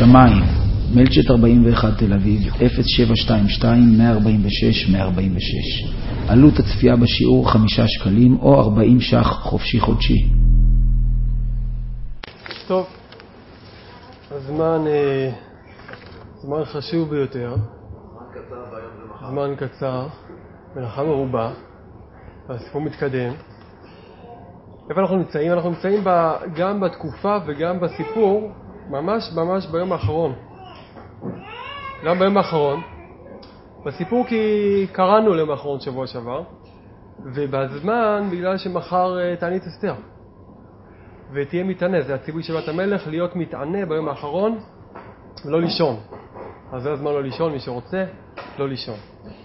שמיים, מלצ'ט 41 תל אביב, 0722-146-146. עלות הצפייה בשיעור 5 שקלים או 40 ש"ח חופשי חודשי. טוב, הזמן חשוב ביותר. זמן קצר, מלאכה מרובה, והסיפור מתקדם. איפה אנחנו נמצאים? אנחנו נמצאים גם בתקופה וגם בסיפור, ממש ביום האחרון. גם ביום האחרון. בסיפור כי קראנו ליום האחרון שבוע שעבר, ובזמן בגלל שמחר תענית אסתר. ותהיה מתענה, זה הציווי של בת המלך, להיות מתענה ביום האחרון ולא לישון. אז זה הזמן לא לישון, מי שרוצה, לא לישון.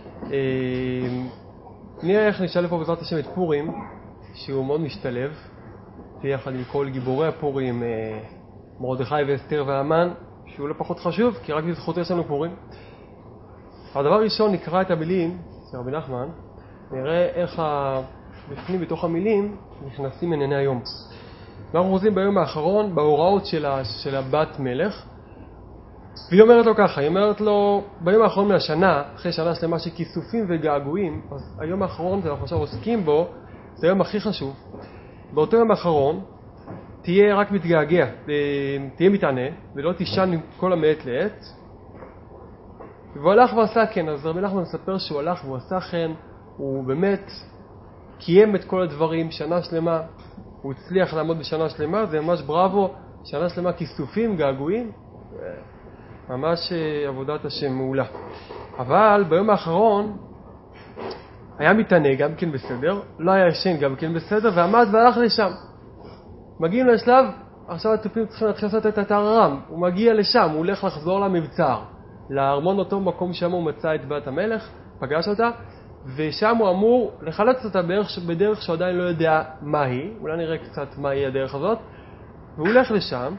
נראה איך נשאל פה בעזרת השם את פורים, שהוא מאוד משתלב, יחד עם כל גיבורי הפורים, מרדכי ואסתר והמן, שהוא לא פחות חשוב, כי רק בזכות יש לנו פורים. הדבר ראשון, נקרא את המילים, של רבי נחמן, נראה איך בפנים בתוך המילים נכנסים ענייני היום. אנחנו חוזרים ביום האחרון, בהוראות של הבת מלך, והיא אומרת לו ככה, היא אומרת לו, ביום האחרון מהשנה, אחרי שנה שלמה של כיסופים וגעגועים, אז היום האחרון שאנחנו עכשיו עוסקים בו, זה היום הכי חשוב. באותו יום האחרון, תהיה רק מתגעגע, תהיה מתענה, ולא תישן כל המעת לעת. והוא הלך ועשה כן, אז רבי נחמן מספר שהוא הלך והוא עשה כן, הוא באמת קיים את כל הדברים, שנה שלמה, הוא הצליח לעמוד בשנה שלמה, זה ממש בראבו, שנה שלמה כיסופים, געגועים, ממש עבודת השם מעולה. אבל ביום האחרון היה מתענה גם כן בסדר, לא היה ישן גם כן בסדר, ועמד והלך לשם. מגיעים לשלב, עכשיו הטופים צריכים להתחיל לעשות את הטררם, הוא מגיע לשם, הוא הולך לחזור למבצר, לארמון אותו מקום שם הוא מצא את בת המלך, פגש אותה, ושם הוא אמור לחלץ אותה בדרך שהוא עדיין לא יודע מה היא, אולי נראה קצת מה היא הדרך הזאת, והוא הולך לשם,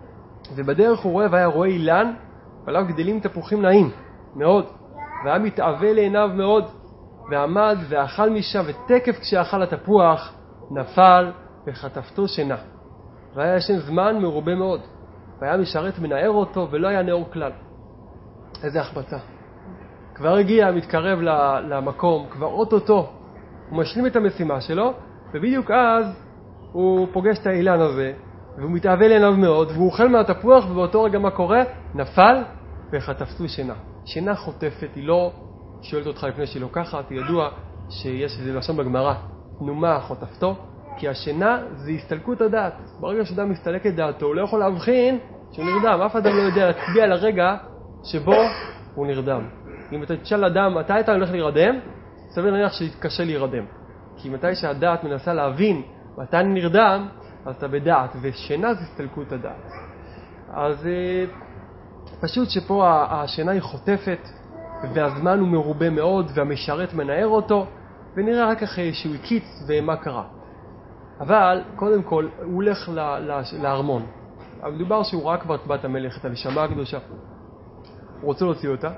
ובדרך הוא רואה, והיה רואה אילן, ועליו גדלים תפוחים נעים, מאוד, והיה מתאווה לעיניו מאוד, ועמד ואכל משם, ותקף כשאכל התפוח, נפל וחטפתו שינה. והיה ישן זמן מרובה מאוד, והיה משרת מנער אותו, ולא היה נאור כלל. איזה החמצה. כבר הגיע, מתקרב למקום, כבר אוטוטו, הוא משלים את המשימה שלו, ובדיוק אז הוא פוגש את האילן הזה, והוא מתאווה לעיניו מאוד, והוא אוכל מהתפוח, ובאותו רגע מה קורה? נפל וחטפתו שינה. שינה חוטפת, היא לא שואלת אותך לפני שהיא לוקחת, היא ידוע שיש איזה לשון בגמרא, תנומה חוטפתו, כי השינה זה הסתלקות הדעת. ברגע שאדם מסתלק את דעתו, הוא לא יכול להבחין שהוא נרדם. אף אדם לא יודע להצביע על הרגע שבו הוא נרדם. אם אתה תשאל אדם, מתי אתה הולך להירדם? סביר להניח שתתקשה להירדם. כי מתי שהדעת מנסה להבין מתי אני נרדם, אז אתה בדעת, ושינה זה הסתלקות הדעת. אז פשוט שפה השינה היא חוטפת, והזמן הוא מרובה מאוד, והמשרת מנער אותו, ונראה רק אחרי שהוא הקיץ ומה קרה. אבל קודם כל הוא הולך לארמון. מדובר שהוא ראה כבר את בת המלך, את הנשמה הקדושה. הוא רוצה להוציא אותה,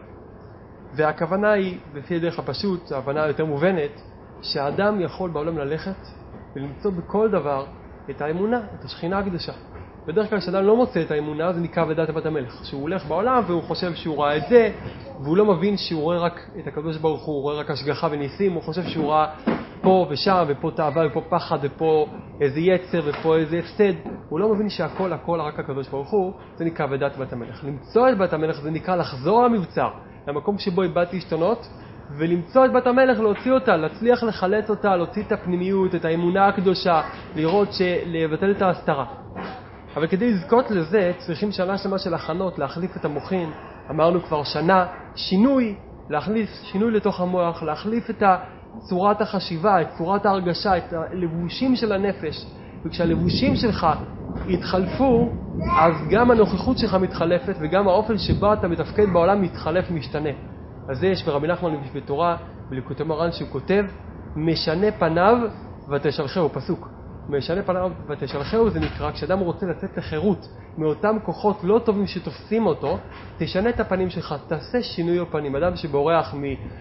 והכוונה היא, לפי דרך הפשוט, ההבנה היותר מובנת, שהאדם יכול בעולם ללכת ולמצוא בכל דבר את האמונה, את השכינה הקדושה. בדרך כלל כשאדם לא מוצא את האמונה, זה נקרא ודעת בת המלך. שהוא הולך בעולם והוא חושב שהוא ראה את זה, והוא לא מבין שהוא רואה רק את הקדוש ברוך הוא, הוא רואה רק השגחה וניסים, הוא חושב שהוא ראה פה ושם, ופה תאווה, ופה פחד, ופה איזה יצר, ופה איזה הפסד. הוא לא מבין שהכל, הכל רק הקדוש ברוך הוא, זה נקרא ודעת בת המלך. למצוא את בת המלך זה נקרא לחזור למבצר, למקום שבו היא בת להשתנות, ולמצוא את בת המלך, להוציא אותה, להצליח לחלץ אותה, להוציא את הפנימיות, את האמונה הקדושה, לראות לבטל את ההסתרה. אבל כדי לזכות לזה, צריכים שנה שלמה של הכנות, להחליף את המוחין. אמרנו כבר שנה, שינוי, להחליף שינוי לתוך המוח, להחליף את צורת החשיבה, את צורת ההרגשה, את הלבושים של הנפש. וכשהלבושים שלך יתחלפו, אז גם הנוכחות שלך מתחלפת, וגם האופן שבה אתה מתפקד בעולם מתחלף, משתנה. אז זה יש ברבי נחמן בתורה, בליקוטי מרן, שהוא כותב, משנה פניו ותשלחהו, פסוק. משנה פניו ותשלחהו זה נקרא, כשאדם רוצה לצאת לחירות מאותם כוחות לא טובים שתופסים אותו, תשנה את הפנים שלך, תעשה שינוי בפנים. אדם שבורח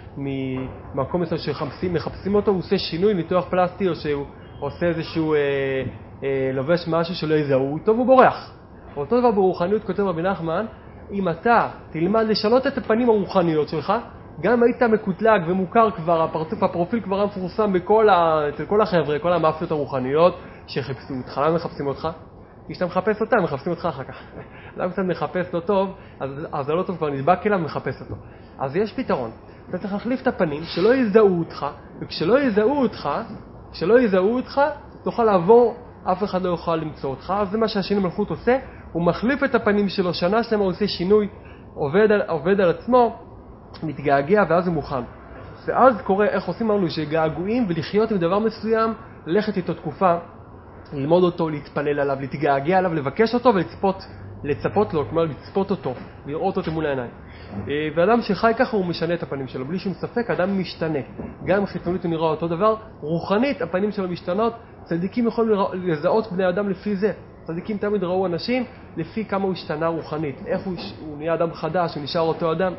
ממקום מסוים שמחפשים אותו, הוא עושה שינוי, ניתוח פלסטי, או שהוא עושה איזשהו לובש משהו שלא יזהו, טוב הוא בורח. אותו דבר ברוחניות כותב רבי נחמן, אם אתה תלמד לשנות את הפנים הרוחניות שלך, גם אם היית מקוטלג ומוכר כבר, הפרופיל כבר מפורסם אצל כל החבר'ה, כל המאפיות הרוחניות שחיפשו אותך. למה מחפשים אותך? כי כשאתה מחפש אותם, מחפשים אותך אחר כך. למה קצת מחפש לא טוב, אז לא טוב כבר נדבק אליו ומחפש אותו. אז יש פתרון. אתה צריך להחליף את הפנים, שלא יזהו אותך, וכשלא יזהו אותך, תוכל לעבור, אף אחד לא יוכל למצוא אותך. אז זה מה שהשני מלכות עושה, הוא מחליף את הפנים שלו, שנה שלמה הוא עושה שינוי, עובד על עצמו, מתגעגע ואז הוא מוכן. ואז קורה, איך עושים לנו שגעגועים ולחיות עם דבר מסוים, ללכת איתו תקופה, ללמוד אותו, להתפלל עליו, להתגעגע עליו, לבקש אותו לצפות לו, כלומר לצפות אותו, לראות אותו מול העיניים. ואדם שחי ככה הוא משנה את הפנים שלו, בלי שום ספק, אדם משתנה. גם חיצונית הוא נראה אותו דבר, רוחנית הפנים שלו משתנות, צדיקים יכולים לזהות בני אדם לפי זה. צדיקים תמיד ראו אנשים לפי כמה הוא השתנה רוחנית, איך הוא נהיה אדם חדש, הוא נשאר אותו אדם.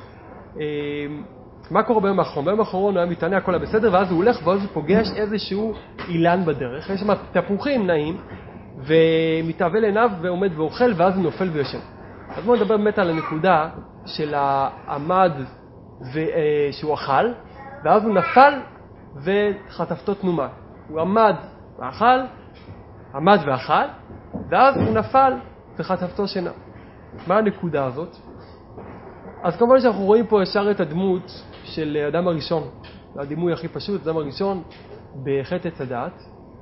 מה קורה ביום האחרון? ביום האחרון הוא היה מתענה, הכל היה בסדר, ואז הוא הולך ואז הוא פוגש איזשהו אילן בדרך. יש שם תפוחים נעים, ומתאבל עיניו ועומד ואוכל, ואז הוא נופל וישן. אז בואו נדבר באמת על הנקודה של העמד שהוא אכל, ואז הוא נפל וחטפתו תנומה. הוא עמד ואכל, ואז הוא נפל וחטפתו שינה. מה הנקודה הזאת? אז כמובן שאנחנו רואים פה ישר את הדמות של אדם הראשון. הדימוי הכי פשוט, אדם הראשון בחטא עץ הדעת,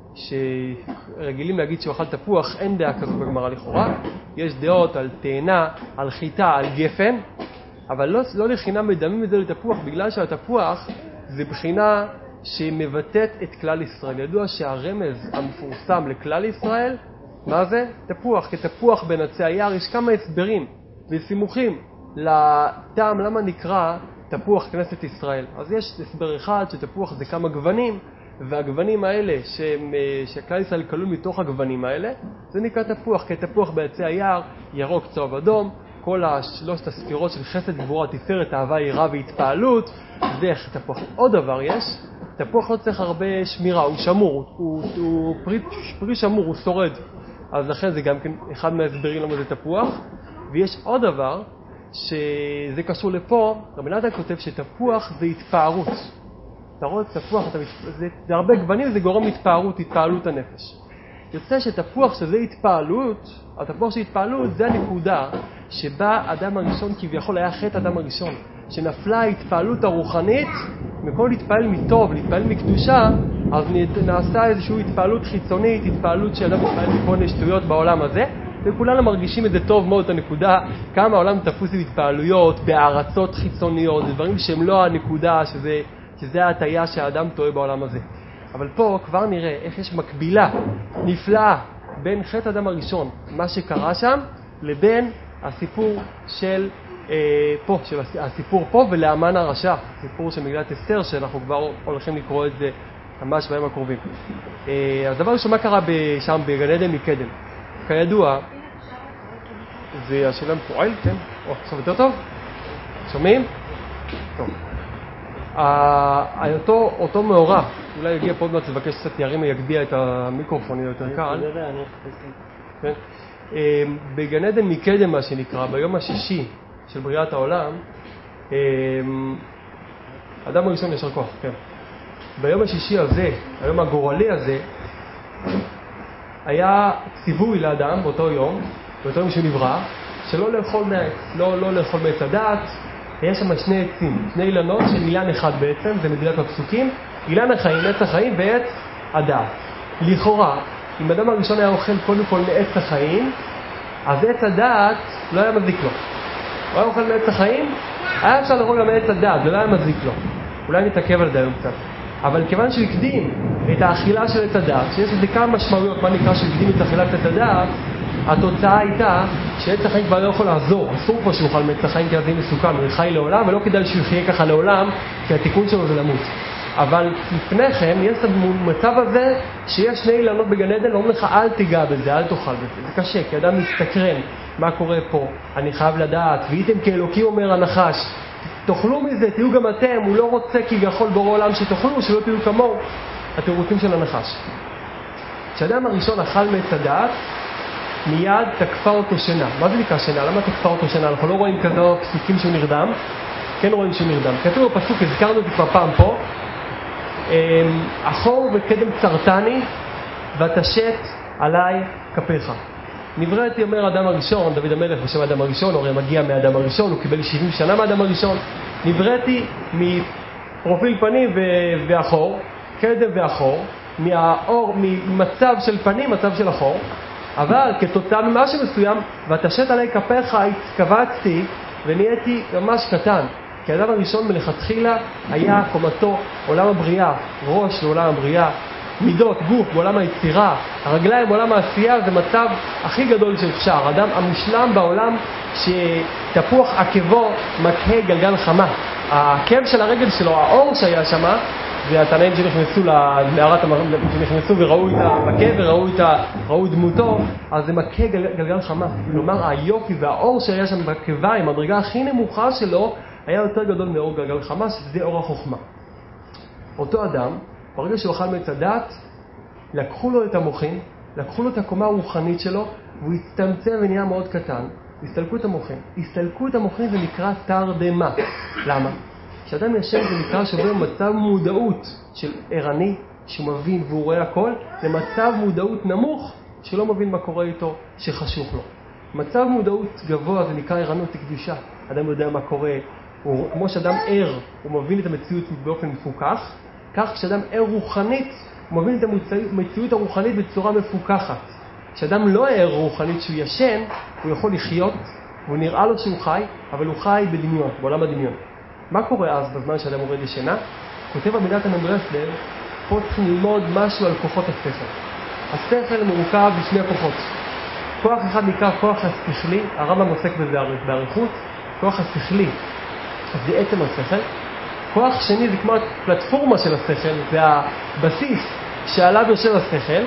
שרגילים להגיד שהוא אכל תפוח, אין דעה כזו בגמרא לכאורה. יש דעות על תאנה, על חיטה, על גפן, אבל לא לחינם מדמים את זה לתפוח, בגלל שהתפוח זה בחינה שמבטאת את כלל ישראל. ידוע שהרמז המפורסם לכלל ישראל, מה זה? תפוח. כתפוח בין עצי היער יש כמה הסברים וסימוכים לטעם למה נקרא תפוח כנסת ישראל. אז יש הסבר אחד שתפוח זה כמה גוונים, והגוונים האלה שכלל ישראל כלול מתוך הגוונים האלה, זה נקרא תפוח, כתפוח בעצי היער, ירוק, צהוב, אדום, כל השלושת הספירות של חסד, גבורה, תפארת, אהבה, יראה והתפעלות, זה איך תפוח. עוד דבר יש, תפוח לא צריך הרבה שמירה, הוא שמור, הוא פרי שמור, הוא שורד. אז לכן זה גם כן אחד מההסברים למה זה תפוח. ויש עוד דבר, שזה קשור לפה, רבי נתן כותב שתפוח זה התפארות. אתה רואה, תפוח, זה הרבה גוונים, זה גורם התפעלות הנפש. יוצא שתפוח שזה התפעלות, התפוח של התפעלות זה הנקודה שבה אדם הראשון כביכול היה חטא אדם הראשון, שנפלה ההתפעלות הרוחנית, מכל להתפעל מטוב, להתפעל מקדושה, אז נעשה איזושהי התפעלות חיצונית, התפעלות שאדם מתפעל מכל נשטויות בעולם הזה, וכולנו מרגישים את זה טוב מאוד, הנקודה, כמה העולם תפוס בהתפעלויות, בהערצות חיצוניות, דברים שהם לא הנקודה, שזה ההטיה שהאדם טועה בעולם הזה. אבל פה כבר נראה איך יש מקבילה נפלאה בין חטא אדם הראשון, מה שקרה שם, לבין הסיפור של הסיפור פה ולהמן הרשע, סיפור של מגילת אסתר, שאנחנו כבר הולכים לקרוא את זה ממש בימים הקרובים. אז דבר ראשון, מה קרה שם בגן עדן מקדם? כידוע, זה השאלה פועל, כן? עכשיו יותר טוב? שומעים? טוב. אותו מאורע, אולי יגיע פה עוד מעט לבקש קצת ירים ויגביה את המיקרופון, יהיה יותר קל. כן? בגן עדן מקדם, מה שנקרא, ביום השישי של בריאת העולם, אדם הראשון ישר כוח, כן. ביום השישי הזה, היום הגורלי הזה, היה ציווי לאדם באותו יום שנברא, שלא לאכול מעץ, לא לאכול מעץ הדעת. יש שם שני עצים, שני אילנות של אילן אחד בעצם, זה מדויק בפסוקים, אילן החיים, עץ החיים ועץ הדעת. לכאורה, אם אדם הראשון היה אוכל קודם כל מעץ החיים, אז עץ הדעת לא היה מזיק לו. הוא היה אוכל מעץ החיים, היה אפשר לאכול גם מעץ הדעת, זה לא היה מזיק לו. אולי נתעכב על זה היום קצת. אבל כיוון שהקדים את האכילה של עץ הדעת, שיש לזה כמה משמעויות, מה נקרא שהקדים את אכילת עץ הדעת, התוצאה הייתה שעץ החיים כבר לא יכול לעזור, אסור פה שהוא אוכל מעץ החיים כי אז זה מסוכן, הוא חי לעולם ולא כדאי שהוא יחיה ככה לעולם, כי התיקון שלו זה למות. אבל לפני כן יש מצב הזה שיש שני אילנות בגן עדן, לא אומר לך אל תיגע בזה, אל תאכל בזה, זה קשה, כי אדם מסתקרן, מה קורה פה, אני חייב לדעת, והייתם כאלוקים אומר הנחש, תאכלו מזה, תהיו גם אתם, הוא לא רוצה כי יכול בורא עולם שתאכלו, שלא תהיו כמוהו, התירוצים של הנחש. כשאדם הראשון אכל מעץ הדעת, מיד תקפה אותו שינה. מה זה נקרא שינה? למה תקפה אותו שינה? אנחנו לא רואים כזה פסוקים שהוא נרדם. כן רואים שהוא נרדם. כתוב בפסוק, הזכרנו את זה כבר פעם פה, אחור וקדם צרתני ותשת עליי כפיך. נבראתי, אומר האדם הראשון, דוד המלך בשם האדם הראשון, הרי מגיע מהאדם הראשון, הוא קיבל 70 שנה מהאדם הראשון. נבראתי מפרופיל פנים ואחור, קדם ואחור, ממצב של פנים, מצב של אחור, אבל כתוצאה ממשהו מסוים, ותשת עליי כפיך, התכווצתי ונהייתי ממש קטן. כי האדם הראשון מלכתחילה היה קומתו עולם הבריאה, ראש לעולם הבריאה, מידות, גוף בעולם היצירה, הרגליים בעולם העשייה, זה מצב הכי גדול שאפשר. האדם המושלם בעולם שתפוח עקבו מקהה גלגל חמה. העקב של הרגל שלו, האור שהיה שמה, והתנאים שנכנסו למערת, שנכנסו וראו את המקה וראו דמותו, אז זה מקה גלגל חמה. כלומר, היופי והאור שהיה שם בקביים, המדרגה הכי נמוכה שלו, היה יותר גדול מאור גלגל חמה, שזה אור החוכמה. אותו אדם, ברגע שהוא אכל מעץ הדת, לקחו לו את המוחין, לקחו לו את הקומה הרוחנית שלו, והוא הצטמצם ונהיה מאוד קטן. הסתלקו את המוחין. הסתלקו את המוחין זה נקרא תרדמה. למה? כשאדם ישן זה נקרא שווה מצב מודעות של ערני, שהוא מבין והוא רואה הכל, למצב מודעות נמוך, שלא מבין מה קורה איתו, שחשוך לו. מצב מודעות גבוה זה נקרא ערנות קדושה. אדם יודע מה קורה, כמו שאדם ער, הוא מבין את המציאות באופן מפוקח, כך כשאדם ער רוחנית, הוא מבין את המציאות הרוחנית בצורה מפוקחת. כשאדם לא ער רוחנית שהוא ישן, הוא יכול לחיות, והוא נראה לו שהוא חי, אבל הוא חי בדמיון, בעולם הדמיון. מה קורה אז בזמן שאדם יורד לשינה? כותב עמידת המברסלב, פה צריכים ללמוד משהו על כוחות השכל. השכל מורכב בשני כוחות. כוח אחד נקרא כוח השכלי, הרמב"ם עוסק בזה באריכות, כוח השכלי זה עצם השכל. כוח שני זה כמו הפלטפורמה של השכל, זה הבסיס שעליו יושב השכל,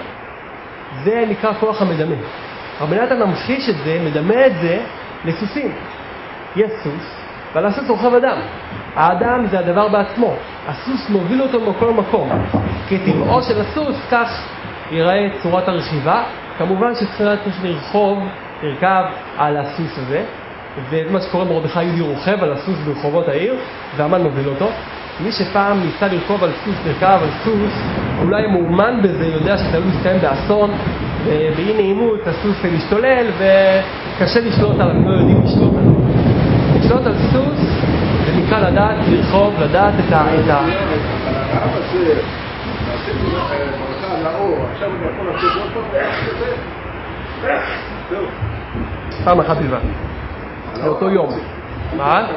זה נקרא כוח המדמה. רבי נתן ממחיש את זה, מדמה את זה לסוסים. יש סוס, ועל הסוס רוכב אדם. האדם זה הדבר בעצמו. הסוס מוביל אותו מכל מקום. כטבעו של הסוס, כך ייראה צורת הרכיבה. כמובן שצריך לרכב על הסוס הזה. ומה שקורה מרדכי יהודי רוכב על הסוס ברחובות העיר, והמן מוביל אותו. מי שפעם ניסה לרכוב על סוס, לרכב על סוס, אולי מאומן בזה, יודע שזה עלול להסתיים באסון, ובאי נעימות הסוס להשתולל, וקשה לשלוט עליו, לא יודעים לשלוט עליו. לשלוט על סוס זה נקרא לדעת, לרחוב, לדעת את ה... פעם אחת בלבד. באותו יום. מה?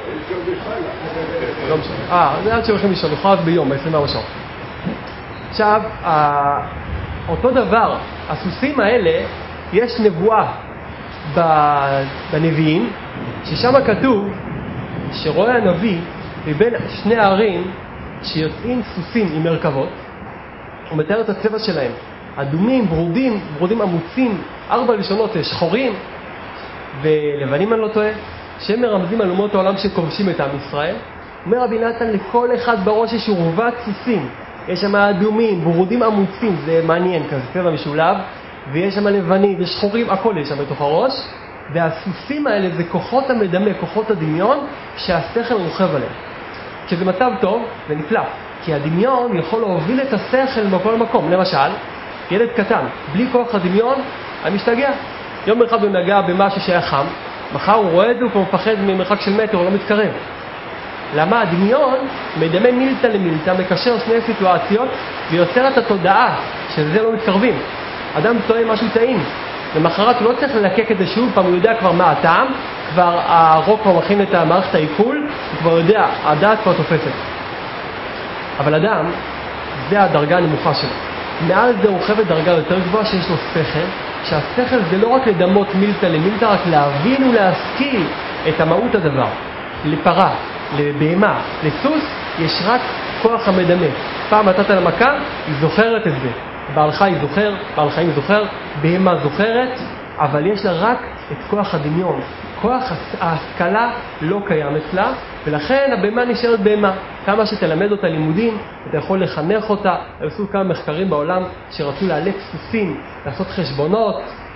לא משנה. זה עד שהולכים לישון, יכול להיות ביום, ב-24 שעות. עכשיו, אותו דבר, הסוסים האלה, יש נבואה בנביאים, ששם כתוב שרואה הנביא מבין שני הערים שיוצאים סוסים עם מרכבות, הוא מתאר את הצבע שלהם. אדומים, ברודים עמוצים, 4 לשונות, שחורים ולבנים אני לא טועה, שהם מרמזים על אומות העולם שכובשים את עם ישראל. אומר רבי נתן, לכל אחד בראש יש עורבת סוסים. יש שם אדומים, ברודים עמוצים, זה מעניין כזה, צבע משולב, ויש שם לבנים ושחורים, הכל יש שם בתוך הראש. והסוסים האלה זה כוחות המדמה, כוחות הדמיון, שהשכל רוכב עליהם. שזה מצב טוב ונפלא, כי הדמיון יכול להוביל את השכל בכל מקום. למשל, ילד קטן, בלי כוח הדמיון, אני משתגע. יום אחד הוא נגע במשהו שהיה חם, מחר הוא רואה את זה, הוא כבר מפחד ממרחק של מטר, הוא לא מתקרב. למה? הדמיון מדמה מילתא למילתא, מקשר שני סיטואציות, ויוצר את התודעה שזה לא מתקרבים. אדם טועה משהו טעים, למחרת הוא לא צריך ללקק את זה שוב, פעם הוא יודע כבר מה הטעם, כבר הרוק כבר מכין את מערכת העיכול, הוא כבר יודע, הדעת כבר תופסת. אבל אדם, זה הדרגה הנמוכה שלו. מעל זה הוא חווה דרגה יותר גבוהה שיש לו שכל, שהשכל זה לא רק לדמות מילתא למילתא, רק להבין ולהשכיל את המהות הדבר. לפרה, לבהמה, לסוס, יש רק כוח המדמה. פעם נתת לה מכה, היא זוכרת את זה. בעל חי זוכר, בעל חיים זוכר, בהמה זוכרת, אבל יש לה רק את כוח הדמיון. כוח ההשכלה לא קיים אצלה, ולכן הבהמה נשארת בהמה. כמה שתלמד אותה לימודים, אתה יכול לחנך אותה. עשו כמה מחקרים בעולם שרצו לאלץ סוסים, לעשות חשבונות,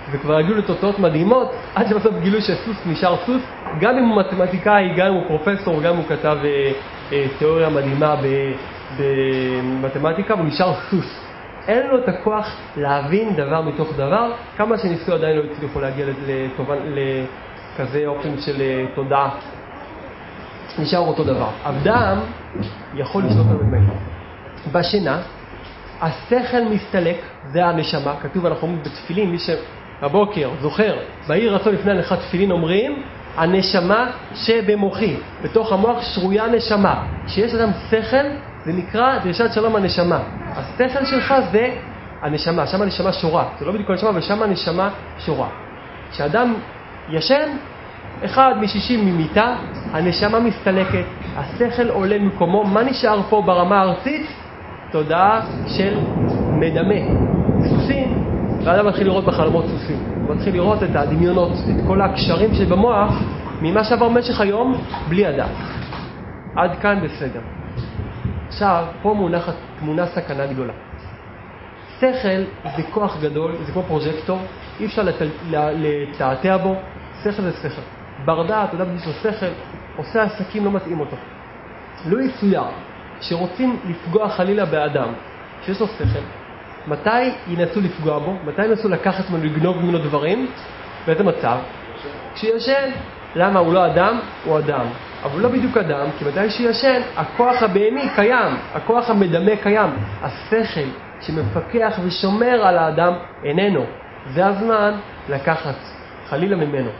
וכבר הגיעו לתוצאות מדהימות, עד שבסוף גילו שסוס נשאר סוס, גם אם הוא מתמטיקאי, גם אם הוא פרופסור, גם אם הוא כתב תיאוריה מדהימה במתמטיקה, הוא נשאר סוס. אין לו את הכוח להבין דבר מתוך דבר, כמה שניסו עדיין לא הצליחו להגיע לכזה אופן של תודעה. נשאר אותו דבר. אדם יכול לשלוט על ממנו. בשינה, השכל מסתלק, זה הנשמה, כתוב אנחנו אומרים בתפילין, מי שבבוקר זוכר, בעיר רצון לפני הנחת תפילין אומרים, הנשמה שבמוחי, בתוך המוח שרויה נשמה. שיש אדם שכל, זה נקרא דרישת שלום הנשמה. השכל שלך זה הנשמה, שם הנשמה שורה, זה לא בדיוק הנשמה, ושם הנשמה שורה. כשאדם ישן, אחד מ-60 ממיטה, הנשמה מסתלקת, השכל עולה ממקומו, מה נשאר פה ברמה הארצית? תודעה של מדמה, סוסים, ואדם מתחיל לראות בחלומות סוסים, הוא מתחיל לראות את הדמיונות, את כל הקשרים שבמוח, ממה שעבר במשך היום, בלי אדם. עד כאן בסדר. עכשיו, פה מונחת תמונה סכנה גדולה. שכל זה כוח גדול, זה כמו פרוז'קטור, אי אפשר לתעתע בו, שכל זה שכל. בר דעת, אדם יש לו שכל, עושה עסקים, לא מתאים אותו. לא יצויר שרוצים לפגוע חלילה באדם שיש לו שכל, מתי ינסו לפגוע בו? מתי ינסו לקחת ממנו, לגנוב ממנו דברים? באיזה מצב? כשישן. למה? הוא לא אדם? הוא אדם. אבל לא בדיוק אדם, כי מתי שישן, הכוח הבהמי קיים, הכוח המדמה קיים. השכל שמפקח ושומר על האדם איננו. זה הזמן לקחת חלילה ממנו.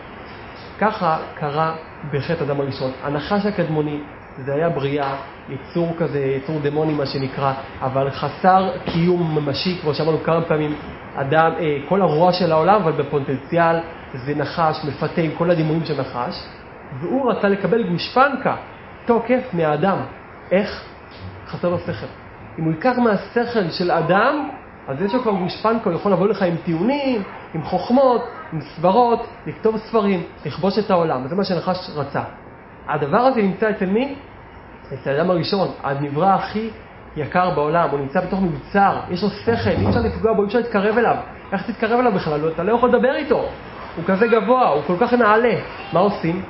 ככה קרה בחטא אדם הראשון. הנחש הקדמוני, זה היה בריאה, יצור כזה, יצור דמוני מה שנקרא, אבל חסר קיום ממשי, כמו שאמרנו כמה פעמים, אדם, כל הרוע של העולם, אבל בפוטנציאל זה נחש, מפתה עם כל הדימויים של נחש, והוא רצה לקבל גושפנקה, תוקף מהאדם. איך? חסר לו שכל. אם הוא ייקח מהשכל של אדם, אז יש לו כבר גושפנקה, הוא יכול לבוא לך עם טיעונים, עם חוכמות, עם סברות, לכתוב ספרים, לכבוש את העולם. זה מה שנחש רצה. הדבר הזה נמצא אצל מי? אצל האדם הראשון, הנברא הכי יקר בעולם, הוא נמצא בתוך מבצר, יש לו שכל, אי אפשר לפגוע בו, אי אפשר להתקרב אליו. איך תתקרב אליו בכלל? אתה לא יכול לדבר איתו. הוא כזה גבוה, הוא כל כך נעלה. מה עושים?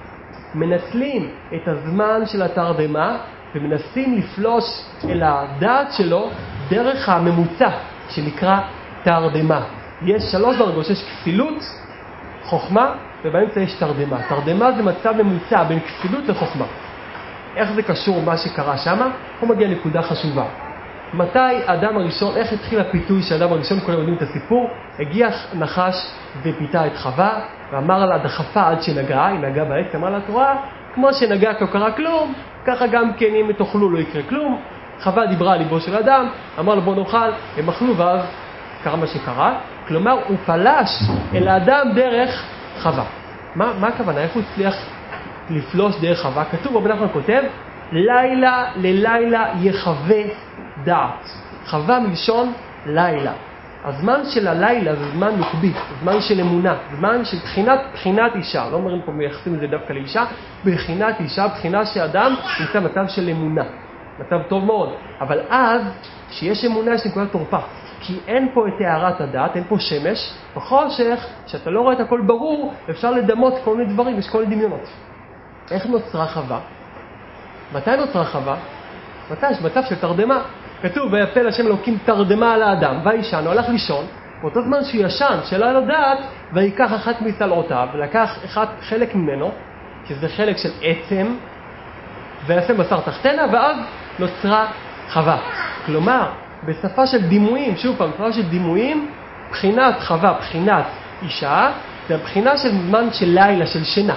מנצלים את הזמן של התרדמה, ומנסים לפלוש אל הדעת שלו דרך הממוצע, שנקרא תרדמה. יש 3 דרגות, יש כפילות, חוכמה, ובאמצע יש תרדמה. תרדמה זה מצב ממוצע בין כפילות לחוכמה. איך זה קשור מה שקרה שמה? פה מגיע נקודה חשובה. מתי האדם הראשון, איך התחיל הפיתוי של האדם הראשון, כולם יודעים את הסיפור, הגיע נחש ופיתה את חווה, ואמר לה דחפה עד שנגעה, היא נגעה בעץ, אמרה לה תורה, כמו שנגעה לא קרה כלום, ככה גם כן אם תאכלו לא יקרה כלום. חווה דיברה על ליבו של אדם, אמר לו בוא נאכל, הם אכלו ואז קרה מה שקרה, כלומר הוא פלש אל האדם דרך חווה. מה הכוונה? איך הוא הצליח לפלוש דרך חווה? כתוב, רבי נחמן כותב, לילה ללילה יחווה דעת. חווה מלשון לילה. הזמן של הלילה זה זמן נוקבי, זמן של אמונה, זמן של בחינת אישה. לא אומרים פה מייחסים את זה דווקא לאישה, בחינת אישה, בחינה שאדם נמצא מצב של אמונה. מצב טוב מאוד. אבל אז, כשיש אמונה יש נקודת תורפה. כי אין פה את הערת הדעת, אין פה שמש, בחושך, שאתה לא רואה את הכל ברור, אפשר לדמות כל מיני דברים, יש כל מיני דמיונות. איך נוצרה חווה? מתי נוצרה חווה? מתי? יש מצב של תרדמה. כתוב, ויפל השם אלוקים תרדמה על האדם, וישן, הוא הלך לישון, באותו זמן שהוא ישן, שלא היה לו דעת, ויקח אחת מצלעותיו, ולקח חלק ממנו, שזה חלק של עצם, ויעשה בשר תחתנה, ואז נוצרה חווה. כלומר, בשפה של דימויים, שוב פעם, בשפה של דימויים, בחינת חווה, בחינת אישה, זה הבחינה של זמן של לילה, של שינה.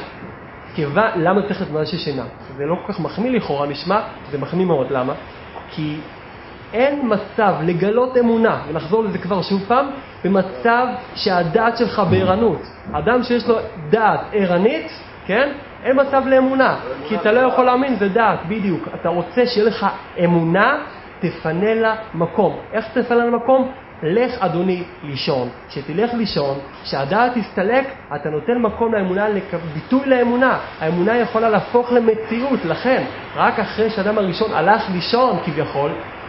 למה צריך את זמן של שינה? זה לא כל כך מחמיא לכאורה, נשמע, זה מחמיא מאוד. למה? כי אין מצב לגלות אמונה, ונחזור לזה כבר שוב פעם, במצב שהדעת שלך בערנות. אדם שיש לו דעת ערנית, כן? אין מצב לאמונה, כי אתה לא יכול להאמין, זה דעת, בדיוק. אתה רוצה שיהיה לך אמונה, תפנה לה מקום. איך תפנה לה מקום? לך אדוני לישון. כשתלך לישון, כשהדעת תסתלק, אתה נותן מקום לאמונה, ביטוי לאמונה. האמונה יכולה להפוך למציאות, לכן, רק אחרי שאדם הראשון הלך לישון כביכול,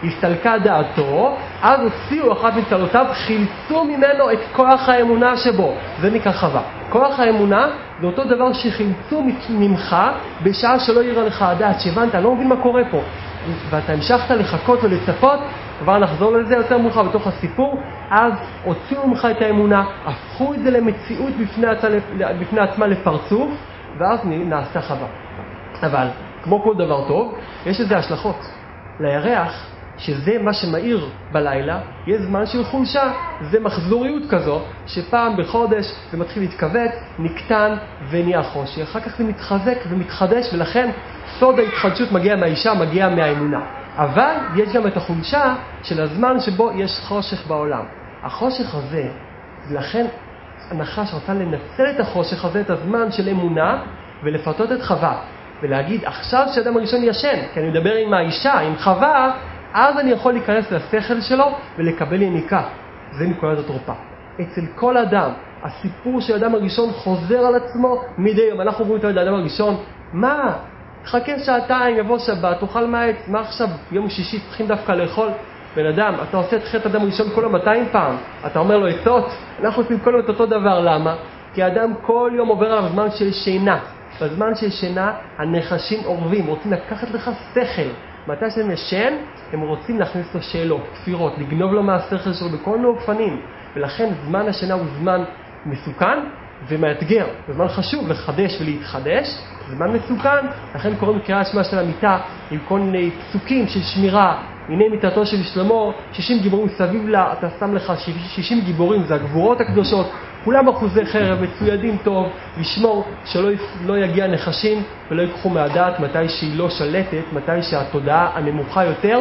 הסתלקה דעתו, אז הוציאו אחת מצלותיו, חילצו ממנו את כוח האמונה שבו. זה נקרא חווה. כוח האמונה זה אותו דבר שחילצו ממך בשעה שלא יראה לך הדעת, שהבנת, אני לא מבין מה קורה פה. ואתה המשכת לחכות ולצפות, כבר נחזור לזה יותר מאוחר בתוך הסיפור, אז הוציאו ממך את האמונה, הפכו את זה למציאות בפני עצמה לפרצוף, ואז נעשה חווה. אבל, כמו כל דבר טוב, יש לזה השלכות. לירח, שזה מה שמאיר בלילה, יש זמן של חולשה, זה מחזוריות כזו, שפעם בחודש זה מתחיל להתכווץ, נקטן ונהיה חושך. אחר כך זה מתחזק ומתחדש, ולכן סוד ההתחדשות מגיע מהאישה, מגיע מהאמונה. אבל יש גם את החולשה של הזמן שבו יש חושך בעולם. החושך הזה, לכן הנחש רצה לנצל את החושך הזה, את הזמן של אמונה, ולפתות את חווה. ולהגיד, עכשיו שאדם הראשון ישן, כי אני מדבר עם האישה, עם חווה, אז אני יכול להיכנס לשכל שלו ולקבל יניקה. זה נקודת התורפה. אצל כל אדם, הסיפור של האדם הראשון חוזר על עצמו מדי יום. אנחנו רואים את האדם הראשון, מה? חכה שעתיים, יבוא שבת, תאכל מעץ, מה עכשיו? יום שישי צריכים דווקא לאכול. בן אדם, אתה עושה את חטא אדם הראשון כל 200 פעם. אתה אומר לו עצות, אנחנו עושים כל את אותו דבר. למה? כי האדם כל יום עובר עליו זמן של שינה. בזמן של שינה, הנחשים עורבים, רוצים לקחת לך שכל. מתי שהם ישן, הם רוצים להכניס לו שאלות, תפירות, לגנוב לו מהשכל שלו בכל מיני אופנים. ולכן זמן השינה הוא זמן מסוכן ומאתגר. זה זמן חשוב לחדש ולהתחדש, זמן מסוכן. לכן קוראים קריאת שמע של המיטה עם כל מיני פסוקים של שמירה. הנה מיטתו של שלמה, 60 גיבורים סביב לה, אתה שם לך 60 גיבורים, זה הגבורות הקדושות. כולם אחוזי חרב, מצוידים טוב, לשמור שלא יגיע נחשים ולא ייקחו מהדעת מתי שהיא לא שלטת, מתי שהתודעה הנמוכה יותר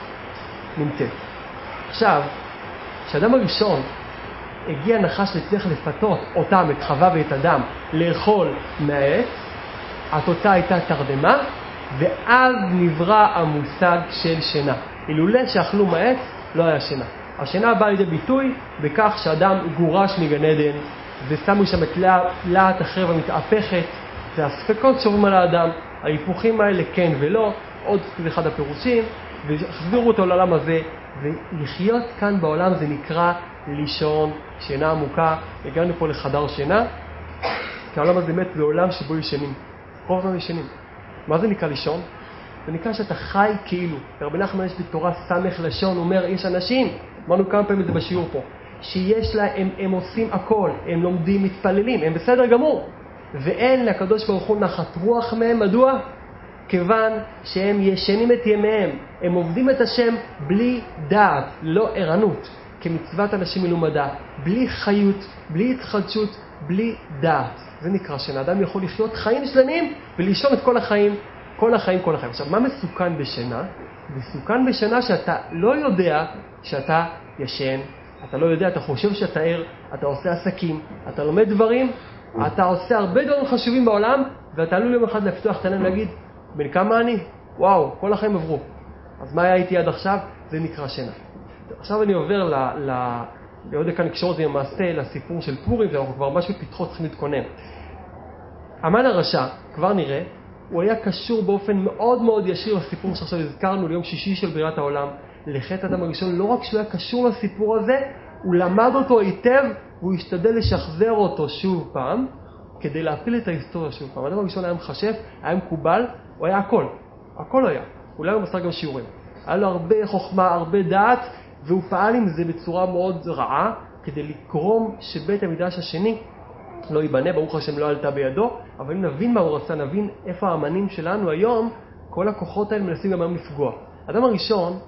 נמצאת. עכשיו, כשאדם הראשון הגיע נחש והצליח לפתות אותם, את חווה ואת אדם, לאכול מהעץ, התוצאה הייתה תרדמה, ואז נברא המושג של שינה. אילולא שאכלו מהעץ, לא היה שינה. השינה באה לידי ביטוי בכך שאדם גורש מגן עדן, ושמו שם את להט החרב המתהפכת, והספקות שעוברים על האדם, ההיפוכים האלה כן ולא, עוד אחד הפירושים, והחזירו אותו לעולם הזה, ולחיות כאן בעולם זה נקרא לישון, שינה עמוקה. הגענו פה לחדר שינה, כי העולם הזה באמת זה עולם שבו ישנים, רוב הזמן ישנים. מה זה נקרא לישון? זה נקרא שאתה חי כאילו. רבי נחמן יש בתורה סמך לשון, הוא אומר, יש אנשים, אמרנו כמה פעמים את זה בשיעור פה, שיש להם, הם עושים הכל, הם לומדים, מתפללים, הם בסדר גמור, ואין לקדוש ברוך הוא נחת רוח מהם. מדוע? כיוון שהם ישנים את ימיהם, הם עובדים את השם בלי דעת, לא ערנות, כמצוות אנשים מלומדה, בלי חיות, בלי התחדשות, בלי דעת. זה נקרא שינה. אדם יכול לחיות חיים שלמים ולישון את כל החיים. עכשיו, מה מסוכן בשינה? מסוכן בשינה שאתה לא יודע שאתה ישן, אתה לא יודע, אתה חושב שאתה ער, אתה עושה עסקים, אתה לומד דברים, אתה עושה הרבה דברים חשובים בעולם, ואתה עלול יום אחד לפתוח את העיניים ולהגיד, בן כמה אני? וואו, כל החיים עברו. אז מה היה איתי עד עכשיו? זה נקרא שינה. עכשיו אני עובר לעוד כאן לקשור את זה למעשה לסיפור של פורים, ואנחנו כבר ממש בפתחות צריכים להתכונן. המן הרשע, כבר נראה, הוא היה קשור באופן מאוד מאוד ישיר לסיפור שעכשיו הזכרנו ליום שישי של בריאת העולם, לחטא אדם הראשון. לא רק שהוא היה קשור לסיפור הזה, הוא למד אותו היטב, והוא השתדל לשחזר אותו שוב פעם, כדי להפיל את ההיסטוריה שוב פעם. אדם הראשון היה מחשב, היה מקובל, הוא היה הכל היה. אולי הוא מסר גם שיעורים. היה לו הרבה חוכמה, הרבה דעת, והוא פעל עם זה בצורה מאוד רעה, כדי לקרום שבית המקדש השני לא ייבנה. ברוך השם לא עלתה בידו, אבל אם נבין מה הוא רצה, נבין איפה האמנים שלנו היום, כל הכוחות האלה מנסים גם היום לפגוע. אדם הראשון,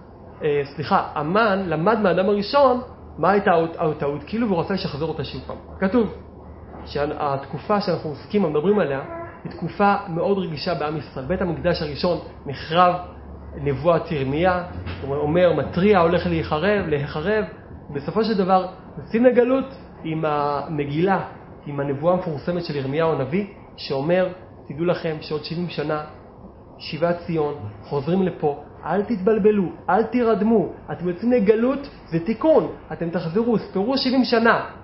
המן למד מהאדם הראשון מה הייתה הטעות, כאילו הוא רצה לשחזר אותה שוב פעם. כתוב שהתקופה שאנחנו עוסקים ומדברים עליה היא תקופה מאוד רגישה בעם ישראל. בית המקדש הראשון נחרב, נבואת ירמיה, הוא אומר, מטריע הולך להיחרב. בסופו של דבר, יוצאים לגלות עם המגילה, עם הנבואה המפורסמת של ירמיהו הנביא, שאומר, תדעו לכם שעוד 70 שנה, שיבת ציון, חוזרים לפה, אל תתבלבלו, אל תירדמו, אתם יוצאים לגלות, זה תיקון, אתם תחזרו, ספרו 70 שנה,